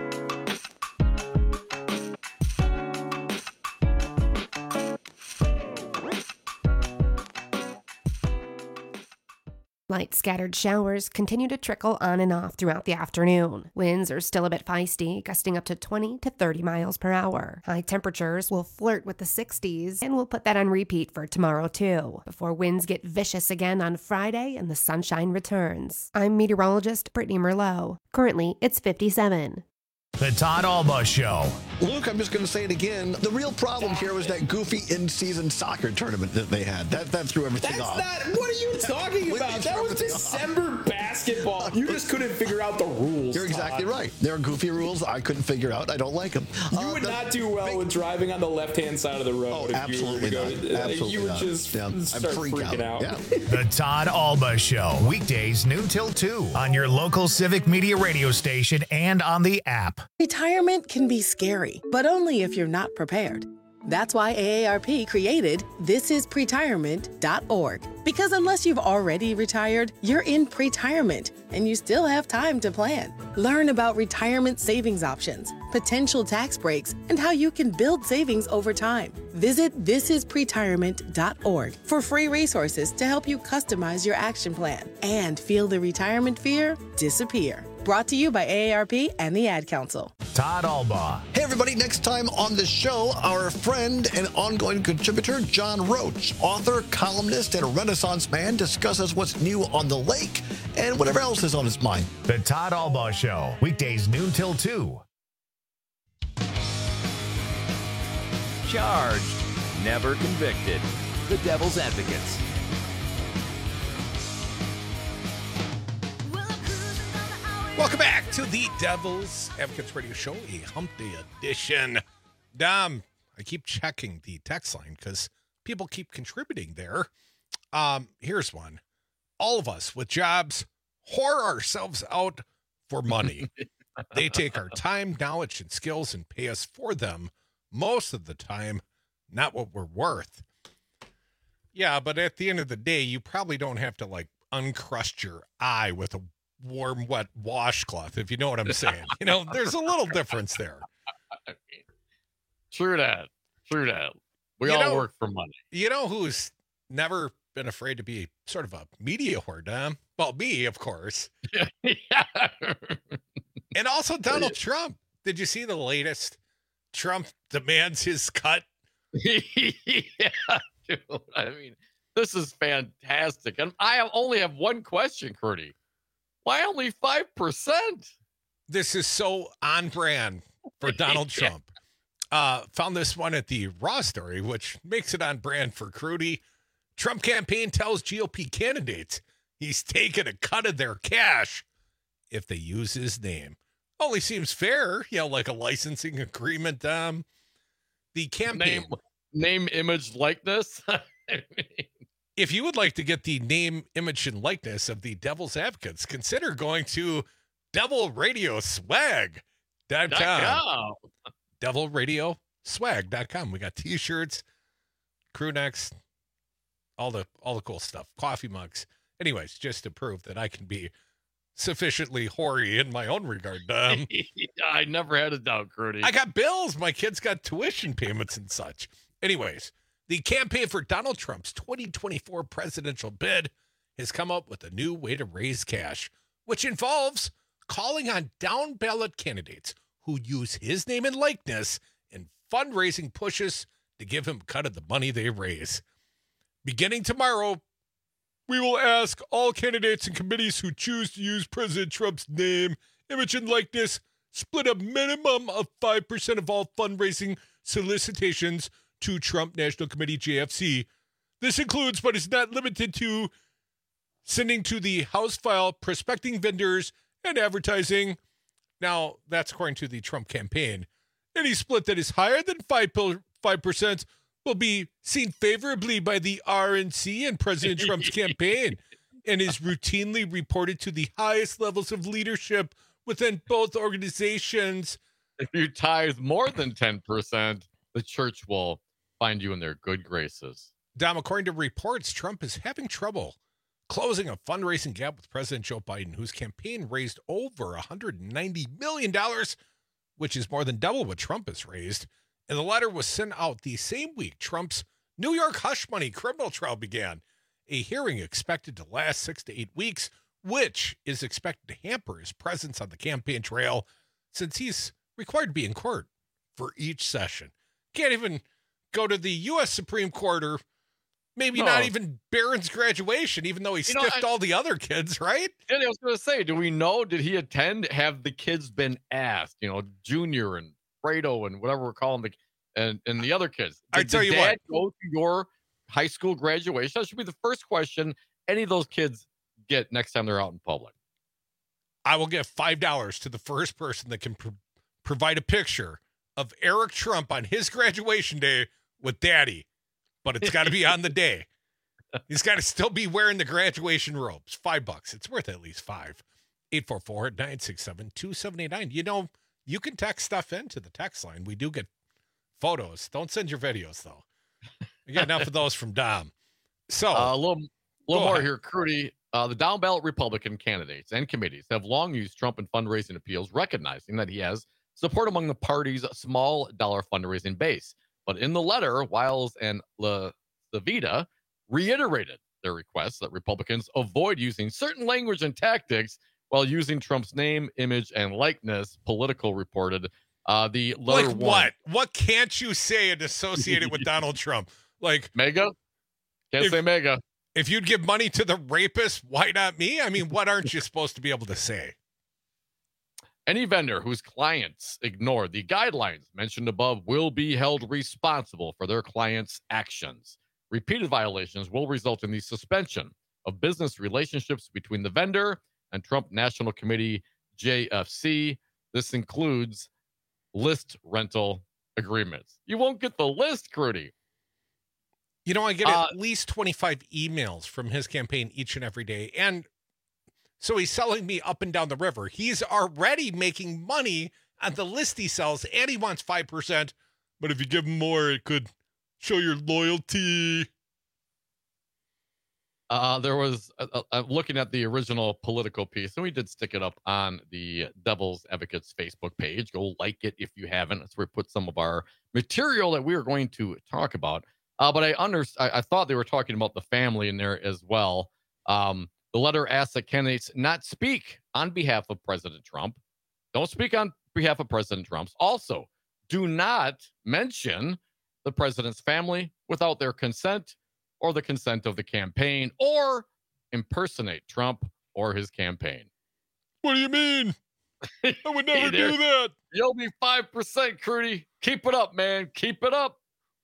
Light scattered showers continue to trickle on and off throughout the afternoon. Winds are still a bit feisty, gusting up to twenty to thirty miles per hour. High temperatures will flirt with the sixties, and we'll put that on repeat for tomorrow too, before winds get vicious again on Friday and the sunshine returns. I'm meteorologist Brittany Merlot. Currently, it's fifty-seven. The Todd Alba Show. Luke, I'm just going to say it again. The real problem here was that goofy in-season soccer tournament that they had. That that threw everything That's off. Not, what are you talking about? That was December basketball. You just couldn't figure out the rules. You're exactly Todd. right. There are goofy rules I couldn't figure out. I don't like them. You uh, would the, not do well with driving on the left-hand side of the road. Oh, if absolutely you were not. to go, Absolutely You would not. just Yeah, start freak freaking out. out. Yeah. The Todd Alba Show, weekdays noon till two on your local Civic Media radio station and on the app. Retirement can be scary, but only if you're not prepared. That's why A A R P created this is pretirement dot org. Because unless you've already retired, you're in pretirement, and you still have time to plan. Learn about retirement savings options, potential tax breaks, and how you can build savings over time. Visit this is pretirement dot org for free resources to help you customize your action plan and feel the retirement fear disappear. Brought to you by A A R P and the Ad Council. Todd Alba. Hey, everybody. Next time on the show, our friend and ongoing contributor, John Roach, author, columnist, and Renaissance man, discusses what's new on the lake and whatever else is on his mind. The Todd Alba Show, weekdays noon till two. charged, never convicted. The Devil's Advocates. Welcome back to the Devil's Advocates Radio Show, a hump day edition. Dom, I keep checking the text line because people keep contributing there. Um, here's one. All of us with jobs whore ourselves out for money. They take our time, knowledge, and skills and pay us for them most of the time, not what we're worth. Yeah, but at the end of the day, you probably don't have to, like, uncrust your eye with a warm, wet washcloth, if you know what I'm saying. You know, there's a little difference there. True that. True that. We You all know- work for money. You know who's never been afraid to be sort of a media whore, Dom? Well, me, of course. And also Donald Trump. Did you see the latest? Trump demands his cut. Yeah, dude. I mean, this is fantastic. And I have- only have one question, Curdy. Why only five percent? This is so on brand for Donald Yeah. Trump. Uh, found this one at the Raw story, which makes it on brand for Crudy. Trump campaign tells G O P candidates he's taking a cut of their cash if they use his name. Only seems fair, you know, like a licensing agreement. Um, the campaign Name, name, image, likeness. If you would like to get the name, image, and likeness of the Devil's Advocates, consider going to devil radio swag dot com. devil radio swag dot com. We got t-shirts, crew necks, all the all the cool stuff, coffee mugs. Anyways, just to prove that I can be sufficiently hoary in my own regard. Um, I never had a doubt, Curdy. I got bills. My kids got tuition payments and such. Anyways, the campaign for Donald Trump's twenty twenty-four presidential bid has come up with a new way to raise cash, which involves calling on down ballot candidates who use his name and likeness in fundraising pushes to give him a cut of the money they raise. Beginning tomorrow, we will ask all candidates and committees who choose to use President Trump's name, image, and likeness split a minimum of five percent of all fundraising solicitations to Trump National Committee, J F C. This includes, but is not limited to, sending to the House file, prospecting vendors, and advertising. Now, that's according to the Trump campaign. Any split that is higher than five percent will be seen favorably by the R N C and President Trump's campaign and is routinely reported to the highest levels of leadership within both organizations. If you tithe more than ten percent, the church will find you in their good graces. Dom, according to reports, Trump is having trouble closing a fundraising gap with President Joe Biden, whose campaign raised over one hundred ninety million dollars, which is more than double what Trump has raised. And the letter was sent out the same week Trump's New York hush money criminal trial began, a hearing expected to last six to eight weeks, which is expected to hamper his presence on the campaign trail since he's required to be in court for each session. Can't even go to the U S Supreme Court or maybe No. not even Barron's graduation, even though he You know, stiffed I- all the other kids, right? And I was going to say, do we know, did he attend? Have the kids been asked, you know, Junior and Fredo and whatever we're calling the, and, and the other kids? I Did tell the you dad go to your high school graduation? That should be the first question any of those kids get next time they're out in public. I will give five dollars to the first person that can pro- provide a picture of Eric Trump on his graduation day with Daddy, but it's got to be on the day. He's got to still be wearing the graduation robes. Five bucks. It's worth at least five. eight four four, nine six seven, two seven eight nine. You know, you can text stuff into the text line. We do get photos. Don't send your videos, though. We got enough of those from Dom. So, Uh, a little, little go more ahead. here, Curdy. Uh, the down ballot Republican candidates and committees have long used Trump in fundraising appeals, recognizing that he has support among the party's small dollar fundraising base. But in the letter, Wiles and La Savita reiterated their request that Republicans avoid using certain language and tactics while using Trump's name, image, and likeness. Political reported. Uh, the letter like one, what? What can't you say and associate it with Donald Trump? Like mega? Can't if- say mega. If you'd give money to the rapist, why not me? I mean, what aren't you supposed to be able to say? Any vendor whose clients ignore the guidelines mentioned above will be held responsible for their clients' actions. Repeated violations will result in the suspension of business relationships between the vendor and Trump National Committee, J F C. This includes list rental agreements. You won't get the list, Crudy. You know, I get Uh, at least twenty-five emails from his campaign each and every day. And so he's selling me up and down the river. He's already making money on the list he sells, and he wants five percent. But if you give him more, it could show your loyalty. Uh, there was, uh, uh, looking at the original Politico piece, and we did stick it up on the Devil's Advocates Facebook page. Go like it if you haven't. That's where we put some of our material that we are going to talk about. Uh, but I, under, I, I thought they were talking about the family in there as well. Um, the letter asks that candidates not speak on behalf of President Trump. Don't speak on behalf of President Trump. Also, do not mention the president's family without their consent or the consent of the campaign, or impersonate Trump or his campaign. What do you mean? I would never Hey there. do that. You owe me five percent, Crudy. Keep it up, man. Keep it up.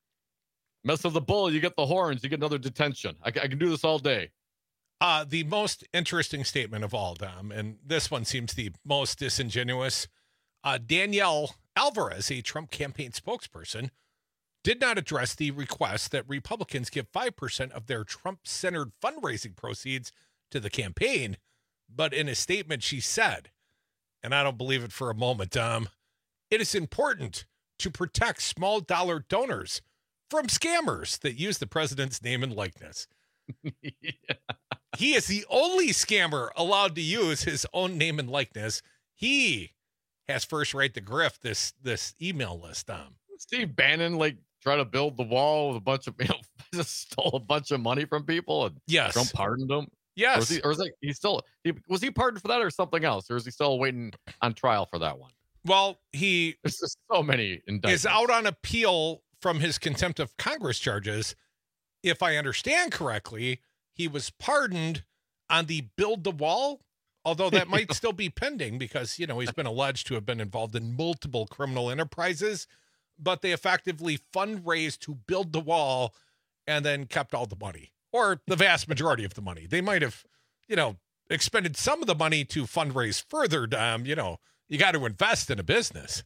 Mess with the bull, you get the horns, you get another detention. I, I can do this all day. Uh, the most interesting statement of all, Dom, and this one seems the most disingenuous. Uh, Danielle Alvarez, a Trump campaign spokesperson, did not address the request that Republicans give five percent of their Trump-centered fundraising proceeds to the campaign. But in a statement, she said, and I don't believe it for a moment, Dom, it is important to protect small dollar donors from scammers that use the president's name and likeness. Yeah. He is the only scammer allowed to use his own name and likeness. He has first right to grift this this email list, Dom. Steve Bannon, like, try to build the wall with a bunch of, you know, just stole a bunch of money from people, and yes, Trump pardoned him. Yes. Or is he, or is he, he still, he, was he pardoned for that or something else? Or is he still waiting on trial for that one? Well, he There's just so many indictments. is out on appeal from his contempt of Congress charges. If I understand correctly, he was pardoned on the build the wall, although that might still be pending because, you know, he's been alleged to have been involved in multiple criminal enterprises, but they effectively fundraised to build the wall and then kept all the money, or the vast majority of the money. They might have, you know, expended some of the money to fundraise further. Um, you know, you got to invest in a business.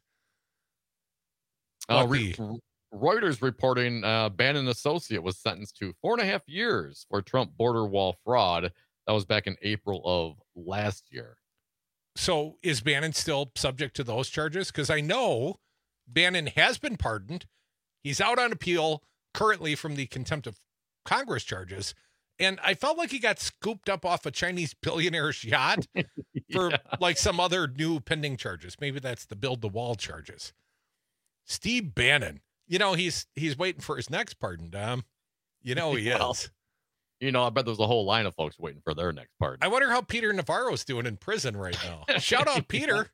Uh, But re- the- Reuters reporting uh, Bannon associate was sentenced to four and a half years for Trump border wall fraud. That was back in April of last year. So is Bannon still subject to those charges? Because I know Bannon has been pardoned. He's out on appeal currently from the contempt of Congress charges. And I felt like he got scooped up off a Chinese billionaire's yacht for Yeah. like some other new pending charges. Maybe that's the build the wall charges. Steve Bannon, you know, he's he's waiting for his next pardon, Dom. You know he Well, is. You know, I bet there's a whole line of folks waiting for their next pardon. I wonder how Peter Navarro's doing in prison right now. Shout out, Peter.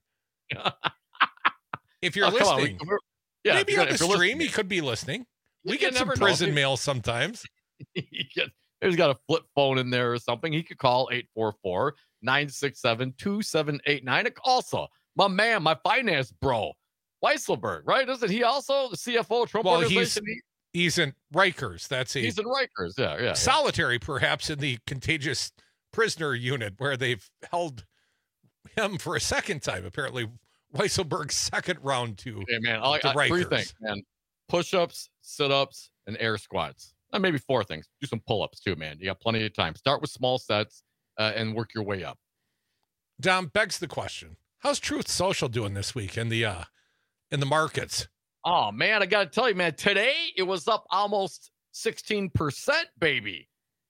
If you're Oh, come on, we- listening, we're- yeah, maybe if on you're- the if you're stream, listening. he could be listening. We You get some never know. prison Maybe- mail sometimes. He get- He's got a flip phone in there or something. He could call eight four four, nine six seven, two seven eight nine. Also, my man, my finance bro, Weisselberg, right? Isn't he also the C F O of Trump Well, he's Organization? He- he's in Rikers. That's a he's in Rikers. Yeah, yeah. yeah. solitary, perhaps, in the contagious prisoner unit where they've held him for a second time. Apparently, Weisselberg's second round to, Hey, man, I, to I, three Rikers. things, man. Push-ups, sit-ups, and air squats. Uh, maybe four things. Do some pull-ups, too, man. You got plenty of time. Start with small sets uh, and work your way up. Dom, begs the question: how's Truth Social doing this week in the uh, in the markets? Oh, man, I got to tell you, man, today it was up almost sixteen percent, baby.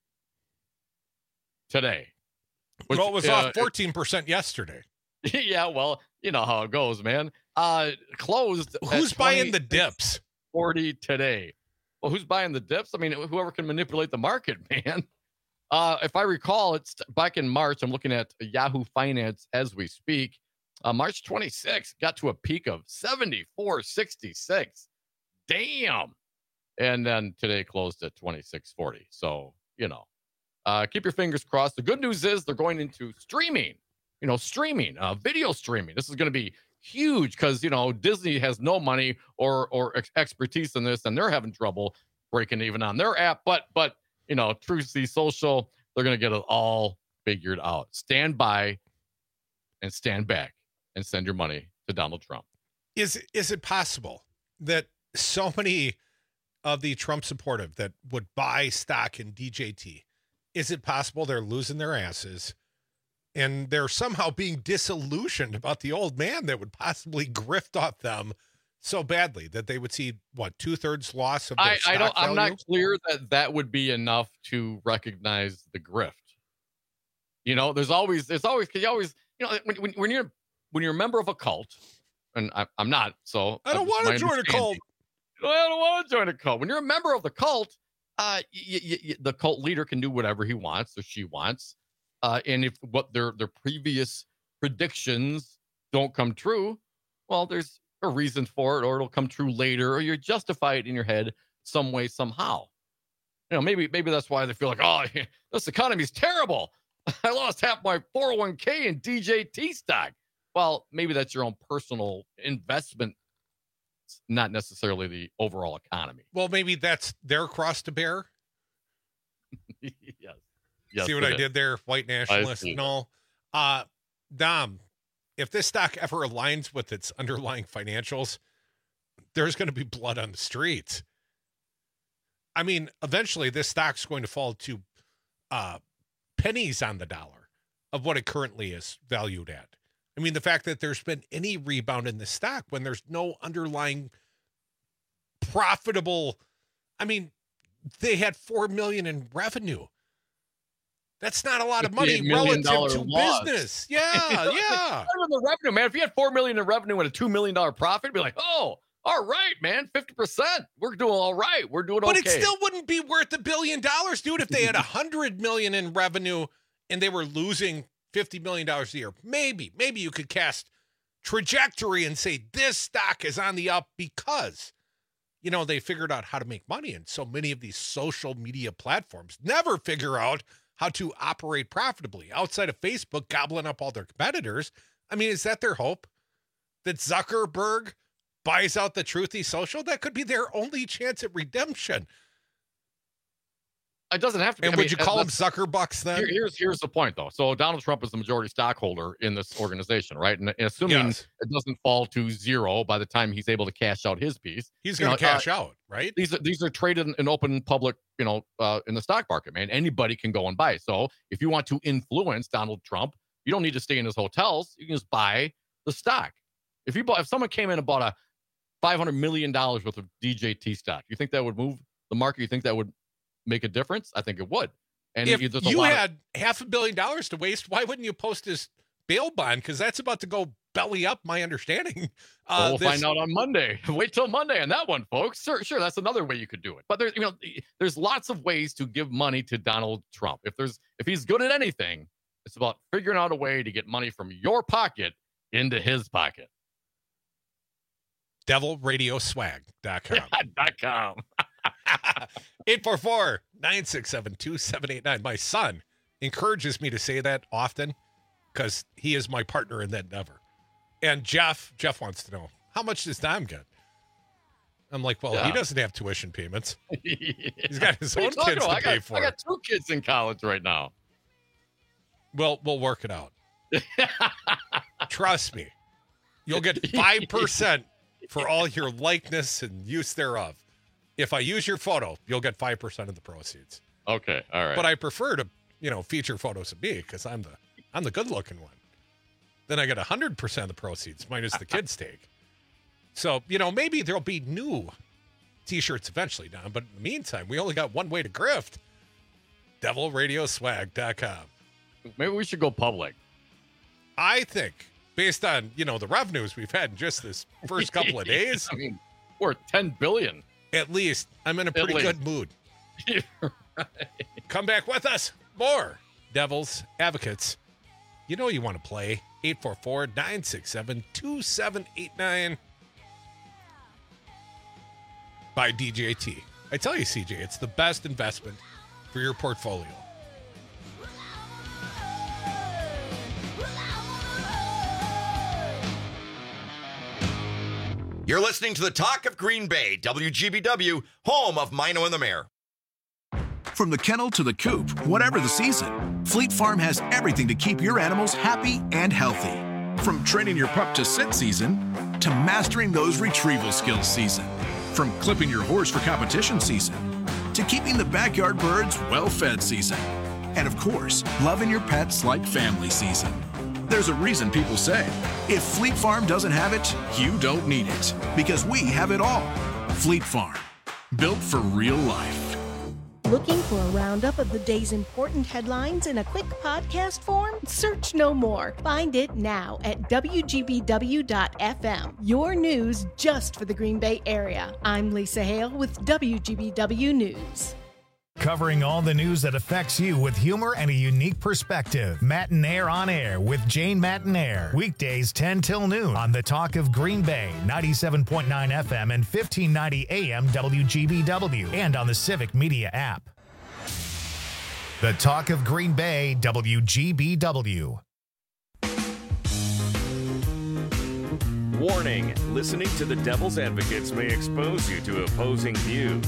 Today. Which, well, it was uh, off fourteen percent yesterday. Yeah, well, you know how it goes, man. Uh, closed. Who's buying the dips? forty today. Well, who's buying the dips? I mean, whoever can manipulate the market, man. Uh, if I recall, it's back in March. I'm looking at Yahoo Finance as we speak. Uh, March twenty-sixth got to a peak of seventy-four sixty-six. Damn. And then today closed at twenty-six forty. So, you know, uh, keep your fingers crossed. The good news is they're going into streaming you know, streaming, uh, video streaming. This is going to be huge because, you know, Disney has no money or or ex- expertise in this, and they're having trouble breaking even on their app. But, but you know, Truth Social, they're going to get it all figured out. Stand by and stand back and send your money to Donald Trump. Is is it possible that so many of the Trump supportive that would buy stock in D J T, is it possible they're losing their asses and they're somehow being disillusioned about the old man that would possibly grift off them so badly that they would see, what, two-thirds loss of their I, stock I don't, value? I'm not clear that that would be enough to recognize the grift. You know, there's always, there's always, because you always, you know, when, when, when you're when you're a member of a cult, and I, I'm not, so I don't want to join a cult. I don't want to join a cult. When you're a member of the cult, uh, y- y- y- the cult leader can do whatever he wants or she wants. Uh, and if what their their previous predictions don't come true, well, there's a reason for it, or it'll come true later, or you justify it in your head some way, somehow. You know, maybe maybe that's why they feel like, oh, this economy's terrible. I lost half my four oh one k in D J T stock. Well, maybe that's your own personal investment, not necessarily the overall economy. Well, maybe that's their cross to bear. yes. yes. See what I is. did there, white nationalist and all? Uh, Dom, if this stock ever aligns with its underlying financials, there's going to be blood on the streets. I mean, eventually this stock's going to fall to uh, pennies on the dollar of what it currently is valued at. I mean, the fact that there's been any rebound in the stock when there's no underlying profitable, I mean, they had four million in revenue. That's not a lot of money relative to loss. business. Yeah, yeah. The revenue, man. If you had four million in revenue and a two million dollar profit, it'd be like, oh, all right, man, fifty percent. We're doing all right. We're doing but okay. But it still wouldn't be worth a billion dollars, dude, if they had a hundred million in revenue and they were losing fifty million dollars a year. Maybe, maybe you could cast trajectory and say this stock is on the up because, you know, they figured out how to make money. And so many of these social media platforms never figure out how to operate profitably outside of Facebook gobbling up all their competitors. I mean, is that their hope? That Zuckerberg buys out the Truthy Social? That could be their only chance at redemption. It doesn't have to be. And I would mean, you call them let's- Zuckerbucks then? Here, here's here's the point, though. So Donald Trump is the majority stockholder in this organization, right? And, and assuming Yes. it doesn't fall to zero by the time he's able to cash out his piece, He's you going know, to cash uh, out, right? These are these are traded in, in open public, you know, uh, in the stock market, man. Anybody can go and buy. So if you want to influence Donald Trump, you don't need to stay in his hotels. You can just buy the stock. If you bought, if someone came in and bought a five hundred million dollars worth of D J T stock, you think that would move the market? You think that would make a difference? I think it would. And if there's a you lot of- had half a billion dollars to waste, why wouldn't you post his bail bond? Because that's about to go belly up, my understanding. Uh, Well, we'll this- find out on Monday. Wait till Monday on that one, folks. Sure, sure, that's another way you could do it. But there's, you know, there's lots of ways to give money to Donald Trump. If there's, if he's good at anything, it's about figuring out a way to get money from your pocket into his pocket. devil radio swag dot com. Dot com. eight four four, nine six seven, two seven eight nine. My son encourages me to say that often because he is my partner in that endeavor. And Jeff, Jeff wants to know, how much does Dom get? I'm like, well, Yeah. he doesn't have tuition payments. He's got his What are you own talking kids about? to I pay got, for. I got two kids in college right now. Well, we'll work it out. Trust me. You'll get five percent for all your likeness and use thereof. If I use your photo, you'll get five percent of the proceeds. Okay, all right. But I prefer to, you know, feature photos of me because I'm the I'm the good-looking one. Then I get one hundred percent of the proceeds minus the kids' take. So, you know, maybe there'll be new T-shirts eventually, Don. But in the meantime, we only got one way to grift. devil radio swag dot com. Maybe we should go public. I think, based on, you know, the revenues we've had in just this first couple of days. I mean, we're ten billion. At least I'm in a pretty least. good mood. Come back with us. More Devil's Advocates. You know you want to play. eight four four, nine six seven, two seven eight nine. By D J T. I tell you, C J, it's the best investment for your portfolio. You're listening to the Talk of Green Bay, W G B W, home of Mino and the Mayor. From the kennel to the coop, whatever the season, Fleet Farm has everything to keep your animals happy and healthy. From training your pup to sit season, to mastering those retrieval skills season. From clipping your horse for competition season, to keeping the backyard birds well-fed season. And of course, loving your pets like family season. There's a reason people say, if Fleet Farm doesn't have it, you don't need it. Because we have it all. Fleet Farm, built for real life. Looking for a roundup of the day's important headlines in a quick podcast form? Search no more. Find it now at W G B W dot F M. Your news just for the Green Bay area. I'm Lisa Hale with W G B W News. Covering all the news that affects you with humor and a unique perspective. Matinaire on Air with Jane Matinaire. Weekdays ten till noon on the Talk of Green Bay, ninety-seven point nine F M and fifteen ninety A M W G B W, and on the Civic Media app. The Talk of Green Bay, W G B W. Warning, listening to the Devil's Advocates may expose you to opposing views.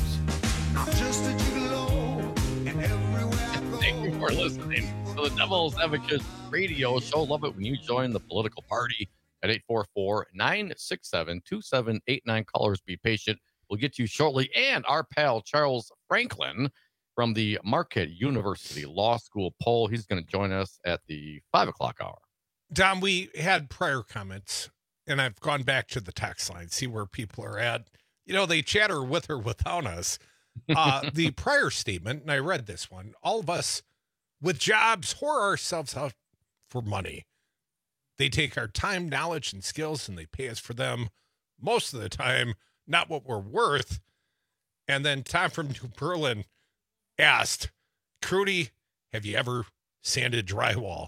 Thank you for listening to the Devil's Advocates radio show. Love it when you join the political party at eight four four, nine six seven, two seven eight nine. Callers, be patient. We'll get to you shortly. And our pal Charles Franklin from the Marquette University Law School poll. He's going to join us at the five o'clock hour. Dom, we had prior comments, and I've gone back to the text line, see where people are at. You know, they chatter with or without us. Uh, the prior statement, and I read this one, all of us with jobs whore ourselves out for money. They take our time, knowledge, and skills, and they pay us for them most of the time, not what we're worth. And then Tom from New Berlin asked, Crudy, have you ever sanded drywall?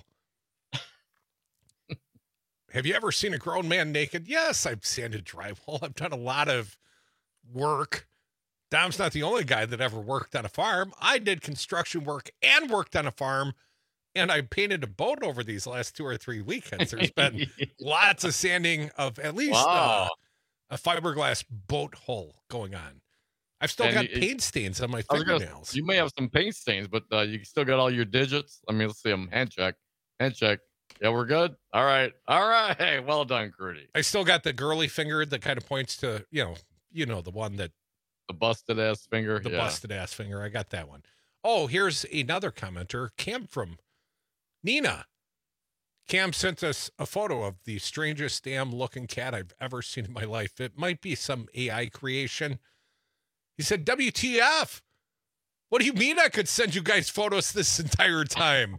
Have you ever seen a grown man naked? Yes, I've sanded drywall. I've done a lot of work. Dom's not the only guy that ever worked on a farm. I did construction work and worked on a farm, and I painted a boat over these last two or three weekends. There's been lots of sanding of at least Wow. uh, a fiberglass boat hull going on. I've still And got it- paint stains on my I was gonna- fingernails. you may have some paint stains, but uh, you still got all your digits. I mean, let's see them. Hand check. Hand check. Yeah, we're good. All right. All right. Well done, Crudy. I still got the girly finger that kind of points to, you know, you know, the one that The busted ass finger. the yeah. busted ass finger. I got that one. Oh, here's another commenter, Cam from Nina. Cam sent us a photo of the strangest damn looking cat I've ever seen in my life. It might be some A I creation. He said, W T F? What do you mean I could send you guys photos this entire time?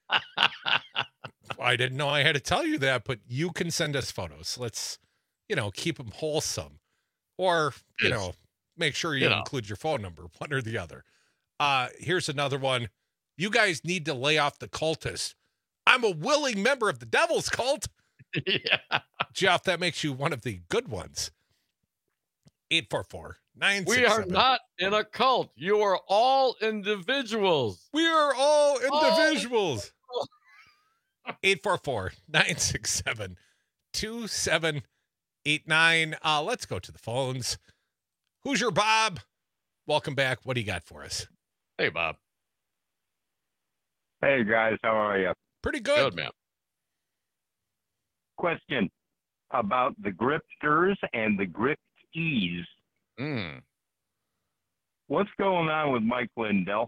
I didn't know I had to tell you that, but you can send us photos. Let's, you know, keep them wholesome. Or, you Yes. know, make sure you, You know. include your phone number, one or the other. Uh, here's another one. You guys need to lay off the cultists. I'm a willing member of the devil's cult. yeah. Jeff, that makes you one of the good ones. eight four four, nine six seven. We are not in a cult. You are all individuals. We are all individuals. eight four four, nine six seven, two seven eight nine. Uh, let's go to the phones. Who's your Bob? Welcome back. What do you got for us? Hey, Bob. Hey, guys. How are you? Pretty good. Good, man. Question about the gripsters and the griptees. Mm. What's going on with Mike Lindell?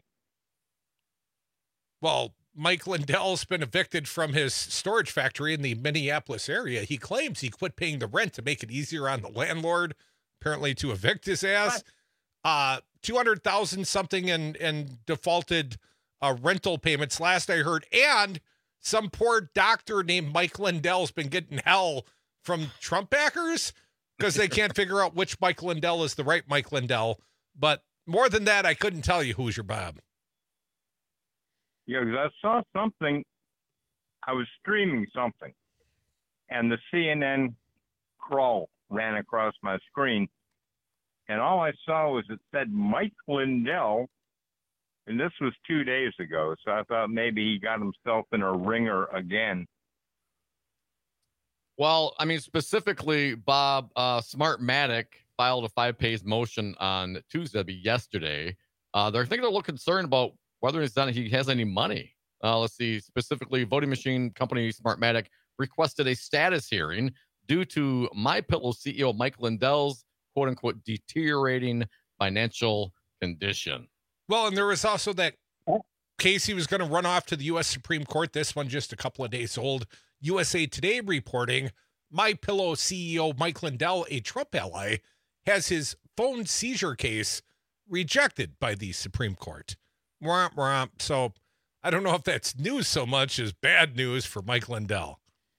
Well, Mike Lindell's been evicted from his storage factory in the Minneapolis area. He claims he quit paying the rent to make it easier on the landlord, apparently to evict his ass. Uh, two hundred thousand dollars something and, and defaulted uh, rental payments last I heard. And some poor doctor named Mike Lindell's been getting hell from Trump backers because they can't figure out which Mike Lindell is the right Mike Lindell. But more than that, I couldn't tell you who's your Bob. Yeah, because I saw something. I was streaming something, and the C N N crawl ran across my screen, and all I saw was it said Mike Lindell, and this was two days ago, so I thought maybe he got himself in a ringer again. Well, I mean, specifically, Bob, uh, Smartmatic filed a five-page motion on Tuesday, that'd be yesterday. Uh, they're thinking they're a little concerned about whether it's done, he has any money. Uh, let's see, specifically, voting machine company Smartmatic requested a status hearing due to MyPillow C E O Mike Lindell's quote-unquote deteriorating financial condition. Well, and there was also that case he was going to run off to the U S Supreme Court. This one just a couple of days old. U S A Today reporting MyPillow C E O Mike Lindell, a Trump ally, has his phone seizure case rejected by the Supreme Court. Womp, womp. So I don't know if that's news so much as bad news for Mike Lindell.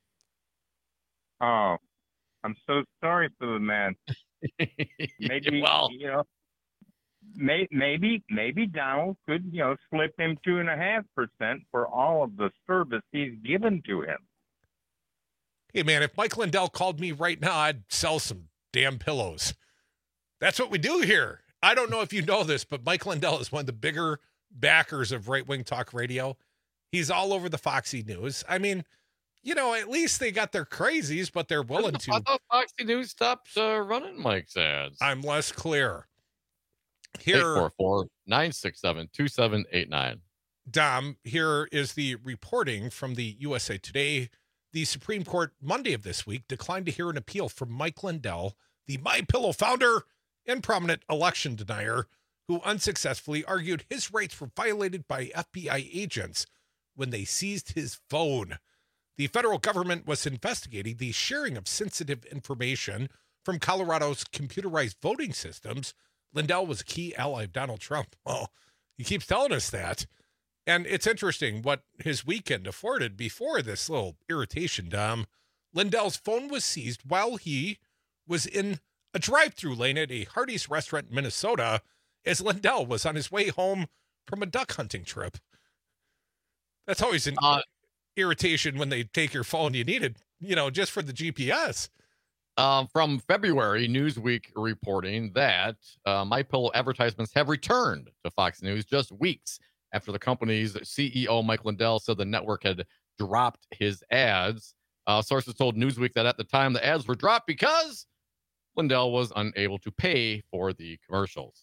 Oh, I'm so sorry for the man. Maybe, well, you know, may, maybe, maybe Donald could, you know, slip him two and a half percent for all of the service he's given to him. Hey, man, if Mike Lindell called me right now, I'd sell some damn pillows. That's what we do here. I don't know if you know this, but Mike Lindell is one of the bigger backers of right-wing talk radio. He's all over the Foxy News. I mean, you know, at least they got their crazies, but they're willing to. I thought Foxy News stopped uh, running Mike's ads. I'm less clear. Here, eight four four, nine six seven, two seven eight nine. Dom, here is the reporting from the U S A Today. The Supreme Court Monday of this week declined to hear an appeal from Mike Lindell, the MyPillow founder and prominent election denier, who unsuccessfully argued his rights were violated by F B I agents when they seized his phone. The federal government was investigating the sharing of sensitive information from Colorado's computerized voting systems. Lindell was a key ally of Donald Trump. Well, he keeps telling us that. And it's interesting what his weekend afforded before this little irritation, Dom. Lindell's phone was seized while he was in a drive-through lane at a Hardee's restaurant in Minnesota as Lindell was on his way home from a duck hunting trip. That's always an uh, irritation when they take your phone. You need it, you know, just for the G P S. Um, from February, Newsweek reporting that uh, MyPillow advertisements have returned to Fox News just weeks after the company's C E O, Mike Lindell, said the network had dropped his ads. Uh, sources told Newsweek that at the time the ads were dropped because Lindell was unable to pay for the commercials.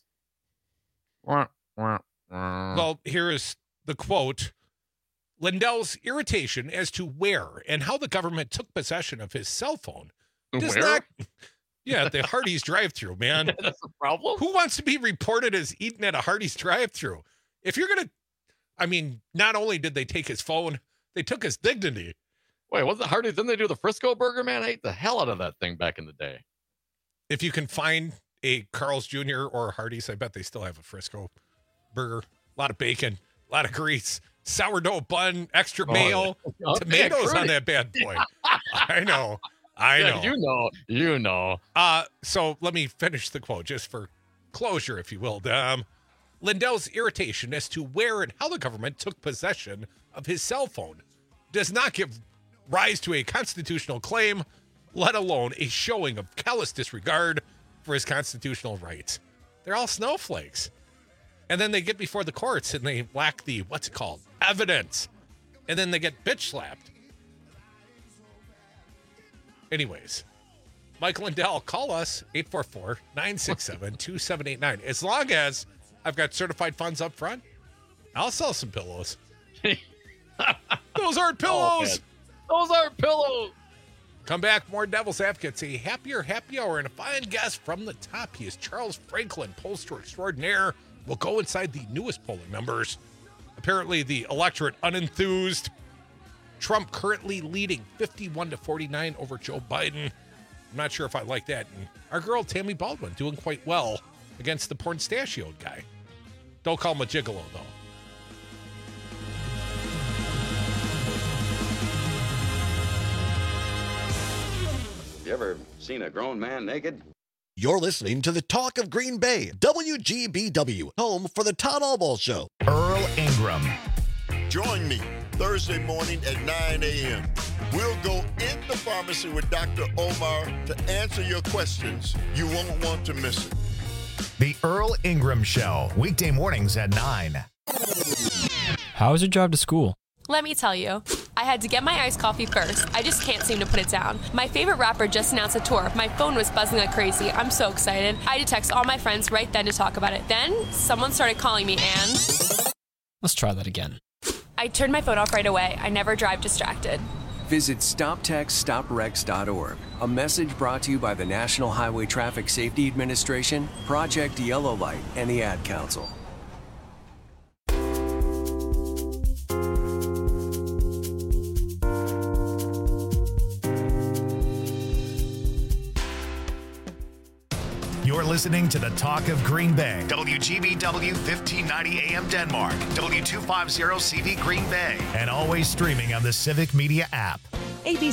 Well, here is the quote. Lindell's irritation as to where and how the government took possession of his cell phone does Where? not. Yeah, the Hardee's drive-thru, man. That's a problem. Who wants to be reported as eating at a Hardee's drive-thru? If you're gonna, I mean, not only did they take his phone, they took his dignity. Wait, wasn't Hardee's? Didn't they do the Frisco Burger, man? I ate the hell out of that thing back in the day. If you can find a Carl's Junior or a Hardee's, I bet they still have a Frisco Burger. A lot of bacon, a lot of grease, sourdough bun, extra Oh, mayo, yeah. tomatoes Okay, on that bad boy. I know. I Yeah, know. you know. You know. Uh, so let me finish the quote just for closure, if you will. Um, Lindell's irritation as to where and how the government took possession of his cell phone does not give rise to a constitutional claim, let alone a showing of callous disregard for his constitutional rights. They're all snowflakes. And then they get before the courts and they lack the, what's it called, evidence. And then they get bitch slapped. Anyways, Mike Lindell, call us, eight four four, nine six seven, two seven eight nine. As long as I've got certified funds up front, I'll sell some pillows. Those aren't pillows. Oh, Those aren't pillows. Come back, more Devil's Advocates, a happier happy hour, and a fine guest from the top. He is Charles Franklin, pollster extraordinaire. We'll go inside the newest polling numbers. Apparently, the electorate unenthused. Trump currently leading fifty-one to forty-nine over Joe Biden. I'm not sure if I like that. And our girl, Tammy Baldwin, doing quite well against the pornstachioed guy. Don't call him a gigolo, though. You ever seen a grown man naked? You're listening to the Talk of Green Bay, W G B W, home for the Todd Albaugh Show. Earl Ingram. Join me Thursday morning at nine a.m. We'll go in the pharmacy with Doctor Omar to answer your questions. You won't want to miss it. The Earl Ingram Show, weekday mornings at nine. How is your job to school? Let me tell you. I had to get my iced coffee first. I just can't seem to put it down. My favorite rapper just announced a tour. My phone was buzzing like crazy. I'm so excited. I had to text all my friends right then to talk about it. Then, someone started calling me and... Let's try that again. I turned my phone off right away. I never drive distracted. Visit stop text stop wrecks dot org. A message brought to you by the National Highway Traffic Safety Administration, Project Yellow Light, and the Ad Council. You're listening to the Talk of Green Bay. W G B W fifteen ninety A M Denmark. W two fifty C V Green Bay. And always streaming on the Civic Media app. A B